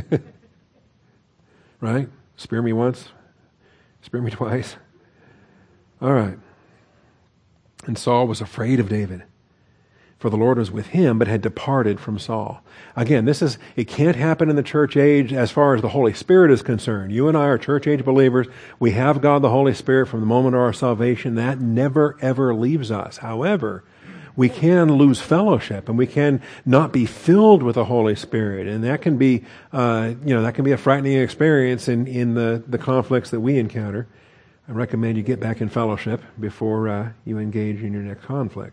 Right? Spear me once. Spear me twice. All right. And Saul was afraid of David, for the Lord was with him, but had departed from Saul. Again, it can't happen in the church age as far as the Holy Spirit is concerned. You and I are church age believers. We have God the Holy Spirit from the moment of our salvation. That never, ever leaves us. However, we can lose fellowship, and we can not be filled with the Holy Spirit. And that can be, a frightening experience in the conflicts that we encounter. I recommend you get back in fellowship before you engage in your next conflict.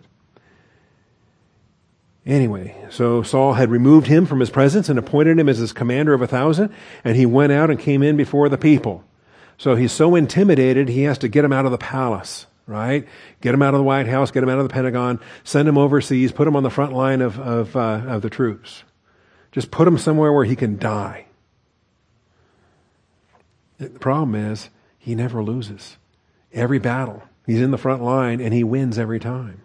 Anyway, so Saul had removed him from his presence and appointed him as his commander of 1,000, and he went out and came in before the people. So he's so intimidated, he has to get him out of the palace, right? Get him out of the White House, get him out of the Pentagon, send him overseas, put him on the front line of the troops. Just put him somewhere where he can die. The problem is, he never loses. Every battle, he's in the front line, and he wins every time.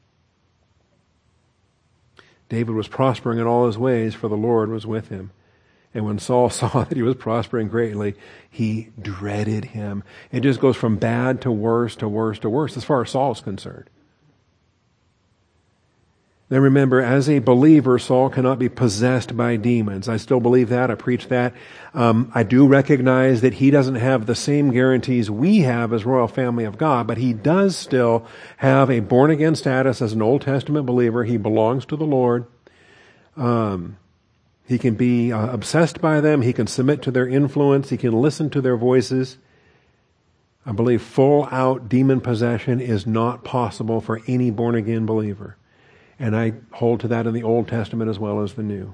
David was prospering in all his ways, for the Lord was with him. And when Saul saw that he was prospering greatly, he dreaded him. It just goes from bad to worse to worse to worse, as far as Saul is concerned. Then remember, as a believer, Saul cannot be possessed by demons. I still believe that. I preach that. I do recognize that he doesn't have the same guarantees we have as royal family of God, but he does still have a born-again status as an Old Testament believer. He belongs to the Lord. He can be obsessed by them. He can submit to their influence. He can listen to their voices. I believe full-out demon possession is not possible for any born-again believer. And I hold to that in the Old Testament as well as the New.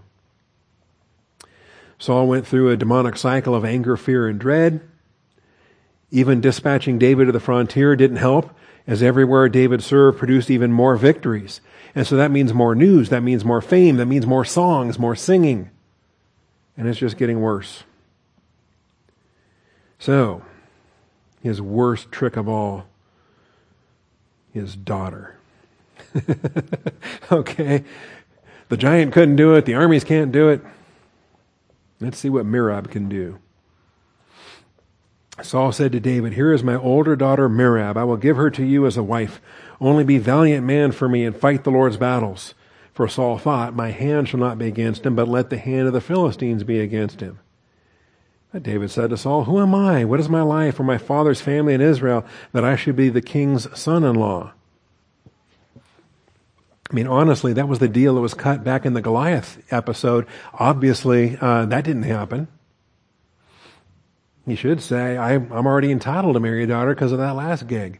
Saul went through a demonic cycle of anger, fear, and dread. Even dispatching David to the frontier didn't help, as everywhere David served produced even more victories. And so that means more news, that means more fame, that means more songs, more singing. And it's just getting worse. So, his worst trick of all, his daughter. Okay. The giant couldn't do it. The armies can't do it. Let's see what Merab can do. Saul said to David, "Here is my older daughter Merab. I will give her to you as a wife. Only be valiant man for me and fight the Lord's battles." For Saul thought, "My hand shall not be against him, but let the hand of the Philistines be against him." But David said to Saul, "Who am I? What is my life or my father's family in Israel that I should be the king's son-in-law?" I mean, honestly, that was the deal that was cut back in the Goliath episode. Obviously, that didn't happen. He should say, I'm already entitled to marry your daughter because of that last gig.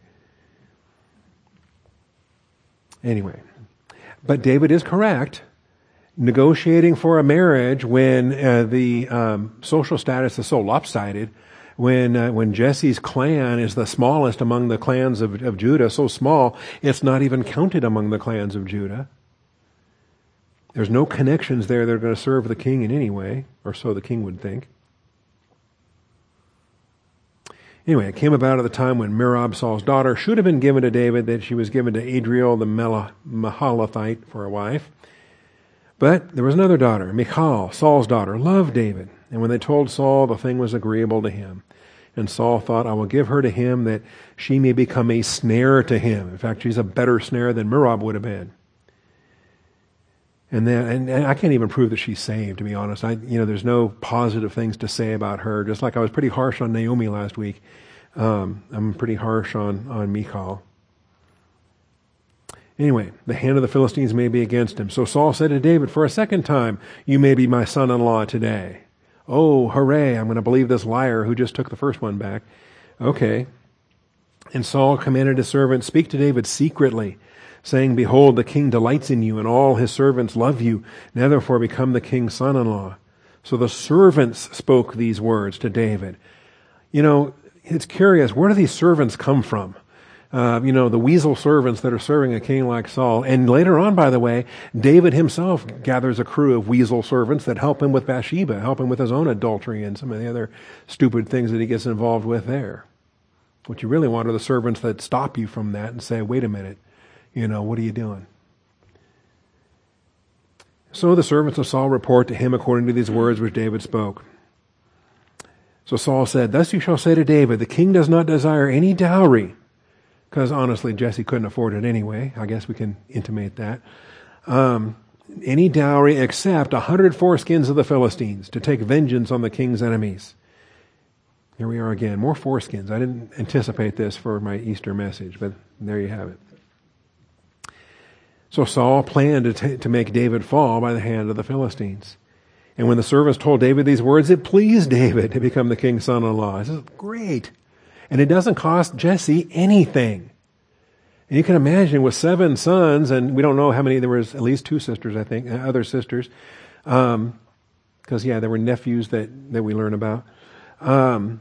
Anyway, but David is correct. Negotiating for a marriage when the social status is so lopsided, when Jesse's clan is the smallest among the clans of Judah, so small, it's not even counted among the clans of Judah. There's no connections there that are going to serve the king in any way, or so the king would think. Anyway, it came about at the time when Merab, Saul's daughter, should have been given to David, that she was given to Adriel the Mahalathite for a wife. But there was another daughter, Michal, Saul's daughter, loved David. And when they told Saul, the thing was agreeable to him. And Saul thought, I will give her to him that she may become a snare to him. In fact, she's a better snare than Merab would have been. And I can't even prove that she's saved, to be honest. There's no positive things to say about her. Just like I was pretty harsh on Naomi last week, I'm pretty harsh on Michal. Anyway, the hand of the Philistines may be against him. So Saul said to David, for a second time, you may be my son-in-law today. Oh, hooray, I'm going to believe this liar who just took the first one back. Okay. And Saul commanded his servant, speak to David secretly, saying, behold, the king delights in you, and all his servants love you. Now therefore become the king's son-in-law. So the servants spoke these words to David. It's curious, where do these servants come from? The weasel servants that are serving a king like Saul. And later on, by the way, David himself gathers a crew of weasel servants that help him with Bathsheba, help him with his own adultery and some of the other stupid things that he gets involved with there. What you really want are the servants that stop you from that and say, wait a minute, what are you doing? So the servants of Saul report to him according to these words which David spoke. So Saul said, thus you shall say to David, the king does not desire any dowry, because honestly, Jesse couldn't afford it anyway. I guess we can intimate that. Any dowry except 100 foreskins of the Philistines to take vengeance on the king's enemies. Here we are again, more foreskins. I didn't anticipate this for my Easter message, but there you have it. So Saul planned to make David fall by the hand of the Philistines. And when the servants told David these words, it pleased David to become the king's son-in-law. This is great. And it doesn't cost Jesse anything. And you can imagine with 7 sons, and we don't know how many, there was at least 2 sisters, I think, other sisters. Because, there were nephews that we learn about. And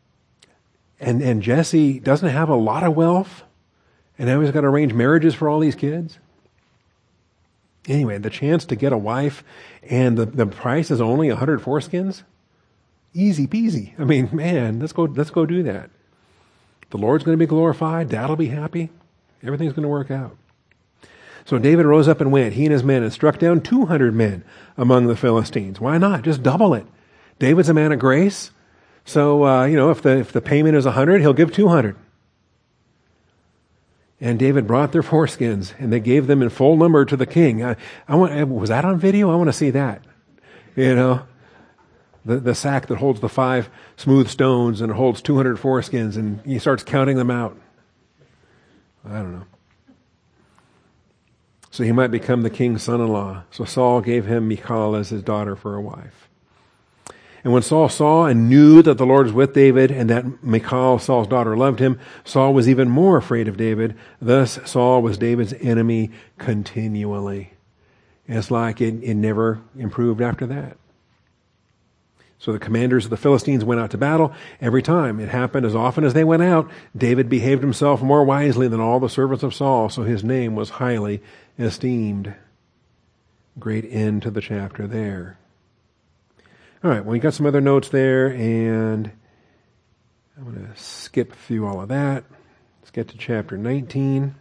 Jesse doesn't have a lot of wealth. And now he's got to arrange marriages for all these kids. Anyway, the chance to get a wife, and the price is only 100 foreskins? Easy peasy. I mean, man, let's go do that. The Lord's going to be glorified. Dad'll be happy. Everything's going to work out. So David rose up and went, he and his men, and struck down 200 men among the Philistines. Why not? Just double it. David's a man of grace. So, if the payment is 100, he'll give 200. And David brought their foreskins, and they gave them in full number to the king. Was that on video? I want to see that. You know, the sack that holds the 5 smooth stones and it holds 200 foreskins, and he starts counting them out. I don't know. So he might become the king's son-in-law. So Saul gave him Michal as his daughter for a wife. And when Saul saw and knew that the Lord was with David and that Michal, Saul's daughter, loved him, Saul was even more afraid of David. Thus Saul was David's enemy continually. And it's like it never improved after that. So the commanders of the Philistines went out to battle. Every time it happened, as often as they went out, David behaved himself more wisely than all the servants of Saul, so his name was highly esteemed. Great end to the chapter there. All right, well, you got some other notes there, and I'm going to skip through all of that. Let's get to chapter 19.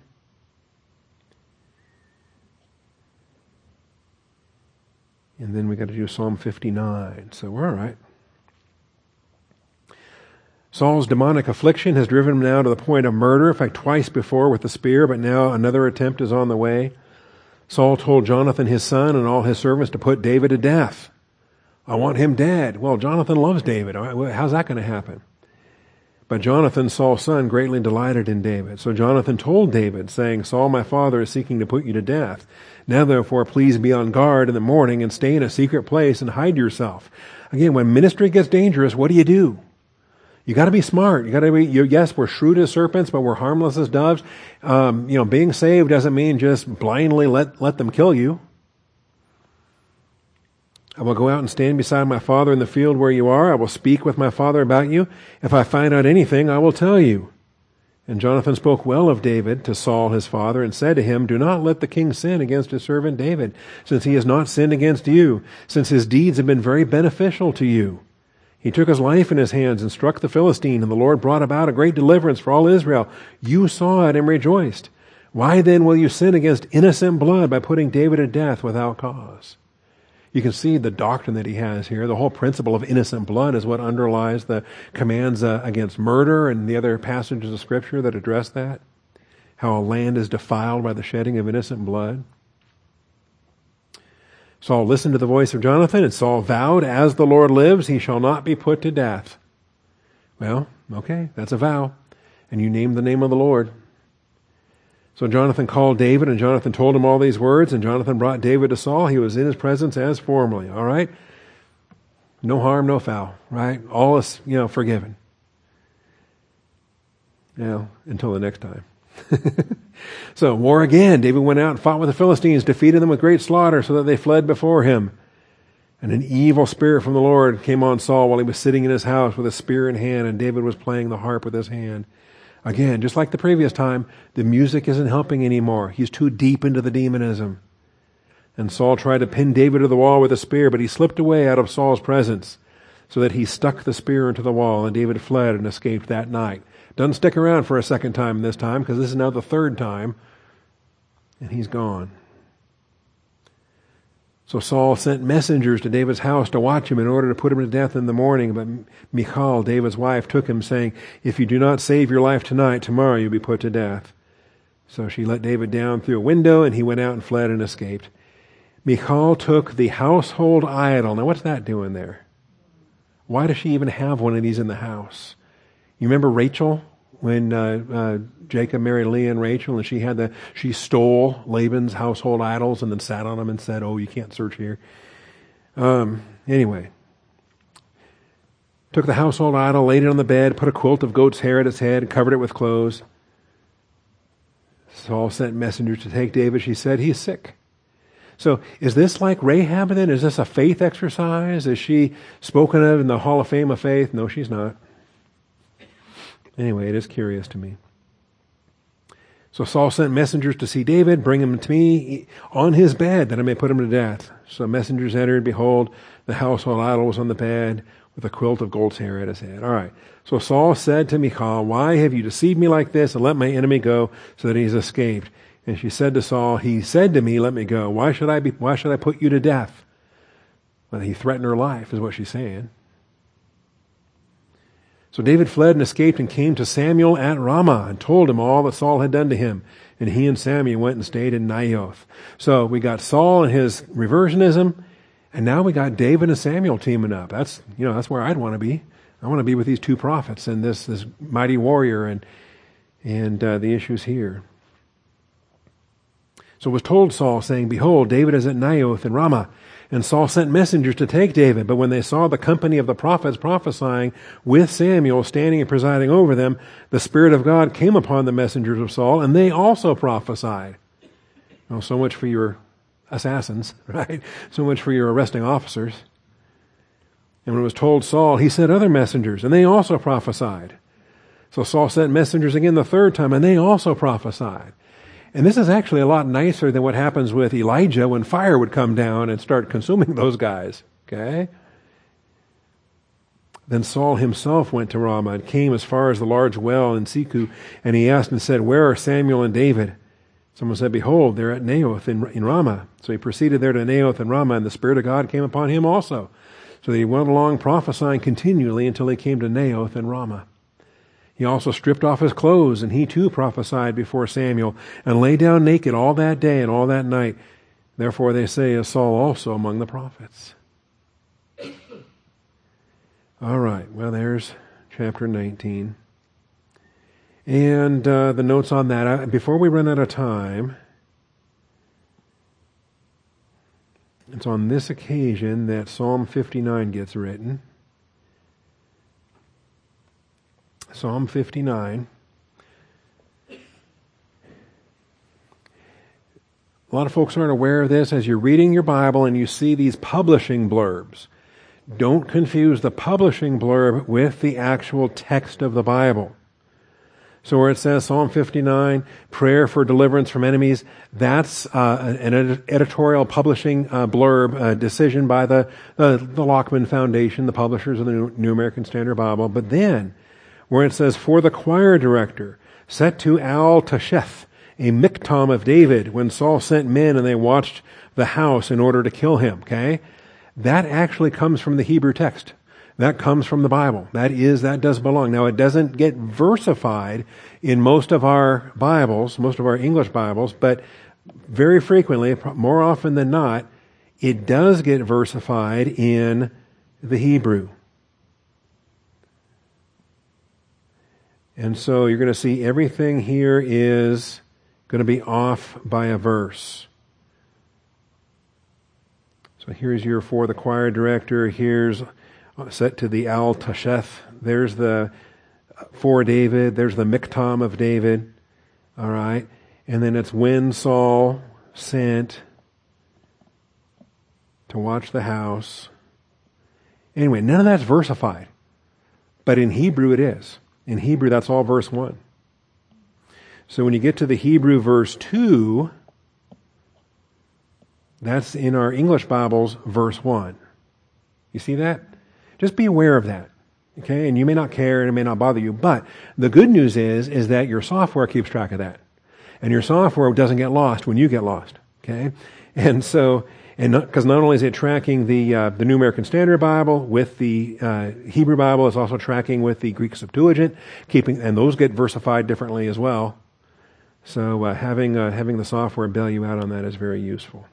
And then we got to do Psalm 59. So we're all right. Saul's demonic affliction has driven him now to the point of murder. In fact, twice before with the spear, but now another attempt is on the way. Saul told Jonathan, his son, and all his servants to put David to death. I want him dead. Well, Jonathan loves David. How's that going to happen? But Jonathan, Saul's son, greatly delighted in David. So Jonathan told David, saying, Saul, my father, is seeking to put you to death. Now, therefore, please be on guard in the morning and stay in a secret place and hide yourself. Again, when ministry gets dangerous, what do? You got to be smart. You got to be. Yes, we're shrewd as serpents, but we're harmless as doves. Being saved doesn't mean just blindly let them kill you. I will go out and stand beside my father in the field where you are. I will speak with my father about you. If I find out anything, I will tell you. And Jonathan spoke well of David to Saul his father and said to him, do not let the king sin against his servant David, since he has not sinned against you, since his deeds have been very beneficial to you. He took his life in his hands and struck the Philistine, and the Lord brought about a great deliverance for all Israel. You saw it and rejoiced. Why then will you sin against innocent blood by putting David to death without cause? You can see the doctrine that he has here. The whole principle of innocent blood is what underlies the commands against murder and the other passages of Scripture that address that. How a land is defiled by the shedding of innocent blood. Saul listened to the voice of Jonathan, and Saul vowed, as the Lord lives, he shall not be put to death. Well, okay, that's a vow. And you named the name of the Lord. So Jonathan called David, and Jonathan told him all these words, and Jonathan brought David to Saul. He was in his presence as formerly, all right? No harm, no foul, right? All is, forgiven. Until the next time. So, war again. David went out and fought with the Philistines, defeated them with great slaughter, so that they fled before him. And an evil spirit from the Lord came on Saul while he was sitting in his house with a spear in hand, and David was playing the harp with his hand. Again, just like the previous time, the music isn't helping anymore. He's too deep into the demonism. And Saul tried to pin David to the wall with a spear, but he slipped away out of Saul's presence, so that he stuck the spear into the wall, and David fled and escaped that night. Doesn't stick around for a second time this time, because this is now the third time, and he's gone. So Saul sent messengers to David's house to watch him in order to put him to death in the morning. But Michal, David's wife, took him, saying, if you do not save your life tonight, tomorrow you'll be put to death. So she let David down through a window, and he went out and fled and escaped. Michal took the household idol. Now what's that doing there? Why does she even have one of these in the house? You remember Rachel? When Jacob married Leah and Rachel, and she stole Laban's household idols and then sat on them and said, "Oh, you can't search here." Anyway, took the household idol, laid it on the bed, put a quilt of goat's hair at its head, and covered it with clothes. Saul sent messengers to take David. She said, "He's sick." So, is this like Rahab then? Is this a faith exercise? Is she spoken of in the Hall of Fame of Faith? No, she's not. Anyway, it is curious to me. So Saul sent messengers to see David, bring him to me on his bed, that I may put him to death. So messengers entered, behold, the household idol was on the bed, with a quilt of goat's hair at his head. All right. So Saul said to Michal, "Why have you deceived me like this, and let my enemy go, so that he has escaped?" And she said to Saul, "He said to me, 'Let me go.' Why should I put you to death?" Well, he threatened her life, is what she's saying. So David fled and escaped and came to Samuel at Ramah and told him all that Saul had done to him. And he and Samuel went and stayed in Naioth. So we got Saul and his reversionism, and now we got David and Samuel teaming up. That's where I'd want to be. I want to be with these two prophets and this mighty warrior and the issues here. So it was told Saul, saying, Behold, David is at Naioth in Ramah. And Saul sent messengers to take David. But when they saw the company of the prophets prophesying with Samuel standing and presiding over them, the Spirit of God came upon the messengers of Saul, and they also prophesied. Well, so much for your assassins, right? So much for your arresting officers. And when it was told Saul, he sent other messengers, and they also prophesied. So Saul sent messengers again the third time, and they also prophesied. And this is actually a lot nicer than what happens with Elijah when fire would come down and start consuming those guys. Okay? Then Saul himself went to Ramah and came as far as the large well in Siku, and he asked and said, Where are Samuel and David? Someone said, Behold, they're at Naioth in Ramah. So he proceeded there to Naioth in Ramah, and the Spirit of God came upon him also. So he went along prophesying continually until he came to Naioth in Ramah. He also stripped off his clothes, and he too prophesied before Samuel, and lay down naked all that day and all that night. Therefore they say, is Saul also among the prophets? All right, well, there's chapter 19. And the notes on that. Before we run out of time, it's on this occasion that Psalm 59 gets written. Psalm 59. A lot of folks aren't aware of this. As you're reading your Bible and you see these publishing blurbs, don't confuse the publishing blurb with the actual text of the Bible. So where it says Psalm 59, prayer for deliverance from enemies, that's an editorial publishing blurb decision by the Lockman Foundation, the publishers of the New American Standard Bible. But then, where it says, for the choir director, set to Al-Tasheth, a miktam of David, when Saul sent men and they watched the house in order to kill him, okay? That actually comes from the Hebrew text. That comes from the Bible. That does belong. Now, it doesn't get versified in most of our Bibles, most of our English Bibles, but very frequently, more often than not, it does get versified in the Hebrew. And so you're going to see everything here is going to be off by a verse. So here's your for the choir director. Here's set to the Al-Tasheth. There's the for David. There's the miktam of David. All right. And then it's when Saul sent to watch the house. Anyway, none of that's versified. But in Hebrew it is. In Hebrew, that's all verse 1. So when you get to the Hebrew verse 2, that's in our English Bibles, verse 1. You see that? Just be aware of that. Okay? And you may not care and it may not bother you, but the good news is that your software keeps track of that. And your software doesn't get lost when you get lost. Okay? And so, because not only is it tracking the New American Standard Bible with the Hebrew Bible, it's also tracking with the Greek Septuagint, and those get versified differently as well. So having the software bail you out on that is very useful.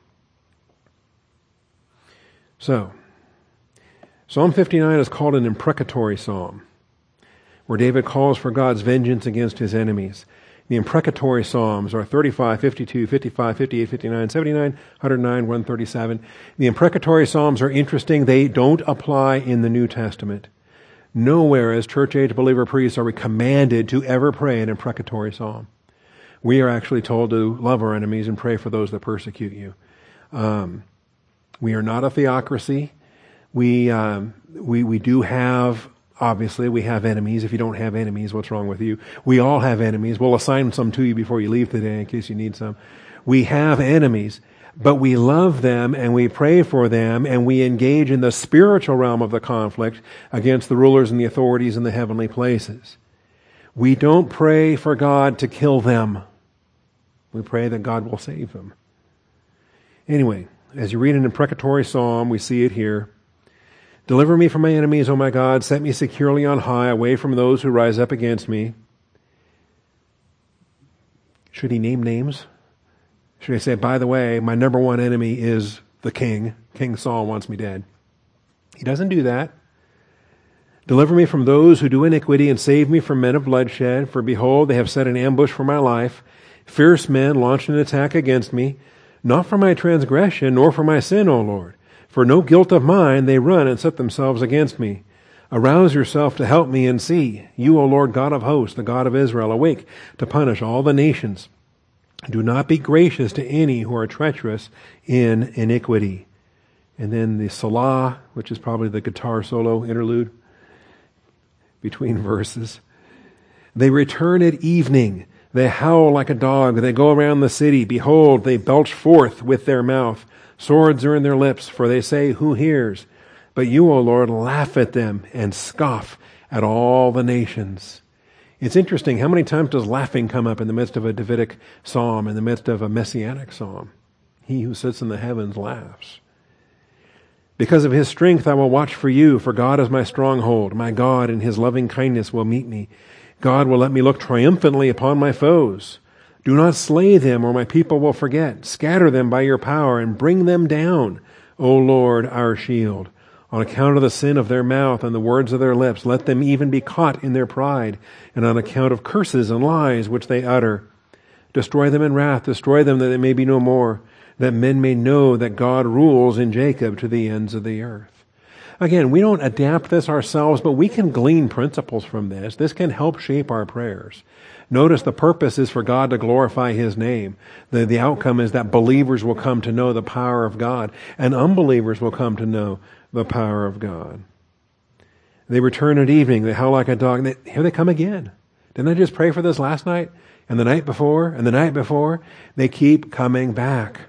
So, Psalm 59 is called an imprecatory psalm, where David calls for God's vengeance against his enemies. The imprecatory psalms are 35, 52, 55, 58, 59, 79, 109, 137. The imprecatory psalms are interesting. They don't apply in the New Testament. Nowhere as church-age believer priests are we commanded to ever pray an imprecatory psalm. We are actually told to love our enemies and pray for those that persecute you. We are not a theocracy. We do have, obviously, we have enemies. If you don't have enemies, what's wrong with you? We all have enemies. We'll assign some to you before you leave today in case you need some. We have enemies, but we love them and we pray for them and we engage in the spiritual realm of the conflict against the rulers and the authorities in the heavenly places. We don't pray for God to kill them. We pray that God will save them. Anyway, as you read an imprecatory psalm, we see it here. Deliver me from my enemies, O my God. Set me securely on high, away from those who rise up against me. Should he name names? Should I say, by the way, my number one enemy is the king. King Saul wants me dead. He doesn't do that. Deliver me from those who do iniquity and save me from men of bloodshed. For behold, they have set an ambush for my life. Fierce men launch an attack against me. Not for my transgression, nor for my sin, O Lord. For no guilt of mine they run and set themselves against me. Arouse yourself to help me and see. You, O Lord God of hosts, the God of Israel, awake to punish all the nations. Do not be gracious to any who are treacherous in iniquity. And then the Salah, which is probably the guitar solo interlude between verses. They return at evening. They howl like a dog. They go around the city. Behold, they belch forth with their mouth. Swords are in their lips, for they say, who hears? But you, O Lord, laugh at them and scoff at all the nations. It's interesting, how many times does laughing come up in the midst of a Davidic psalm, in the midst of a messianic psalm? He who sits in the heavens laughs. Because of his strength I will watch for you, for God is my stronghold. My God in his loving kindness will meet me. God will let me look triumphantly upon my foes. Do not slay them, or my people will forget. Scatter them by your power and bring them down, O Lord, our shield. On account of the sin of their mouth and the words of their lips, let them even be caught in their pride, and on account of curses and lies which they utter. Destroy them in wrath, destroy them that they may be no more, that men may know that God rules in Jacob to the ends of the earth. Again, we don't adapt this ourselves, but we can glean principles from this. This can help shape our prayers. Notice the purpose is for God to glorify his name. The outcome is that believers will come to know the power of God, and unbelievers will come to know the power of God. They return at evening. They howl like a dog. Here they come again. Didn't I just pray for this last night? And the night before? And the night before? They keep coming back.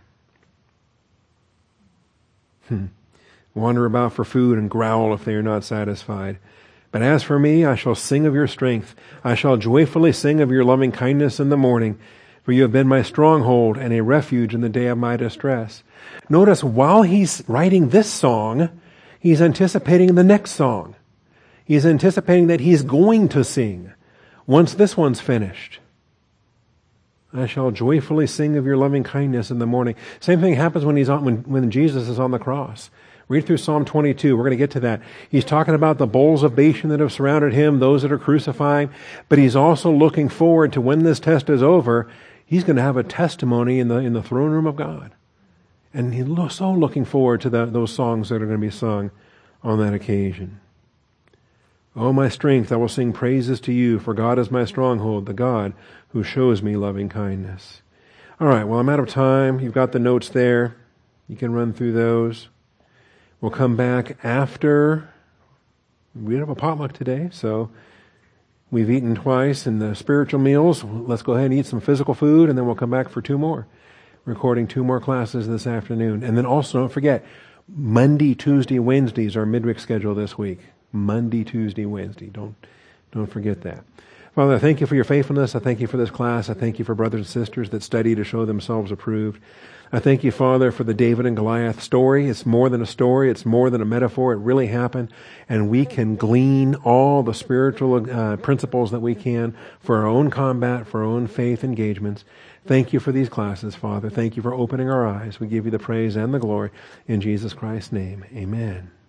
Wander about for food and growl if they are not satisfied. But as for me, I shall sing of your strength. I shall joyfully sing of your loving kindness in the morning, for you have been my stronghold and a refuge in the day of my distress. Notice while he's writing this song, he's anticipating the next song. He's anticipating that he's going to sing once this one's finished. I shall joyfully sing of your loving kindness in the morning. Same thing happens when Jesus is on the cross. Read through Psalm 22. We're going to get to that. He's talking about the bowls of Bashan that have surrounded him, those that are crucifying, but he's also looking forward to when this test is over, he's going to have a testimony in the throne room of God. And he's so looking forward to those songs that are going to be sung on that occasion. O my strength, I will sing praises to you, for God is my stronghold, the God who shows me loving kindness. All right, well, I'm out of time. You've got the notes there. You can run through those. We'll come back after. We have a potluck today, so we've eaten twice in the spiritual meals. Let's go ahead and eat some physical food, and then we'll come back for 2 more. Recording 2 more classes this afternoon. And then also, don't forget, Monday, Tuesday, Wednesdays are midweek schedule this week. Monday, Tuesday, Wednesday. Don't forget that. Father, I thank you for your faithfulness. I thank you for this class. I thank you for brothers and sisters that study to show themselves approved. I thank you, Father, for the David and Goliath story. It's more than a story. It's more than a metaphor. It really happened. And we can glean all the spiritual principles that we can for our own combat, for our own faith engagements. Thank you for these classes, Father. Thank you for opening our eyes. We give you the praise and the glory. In Jesus Christ's name, amen.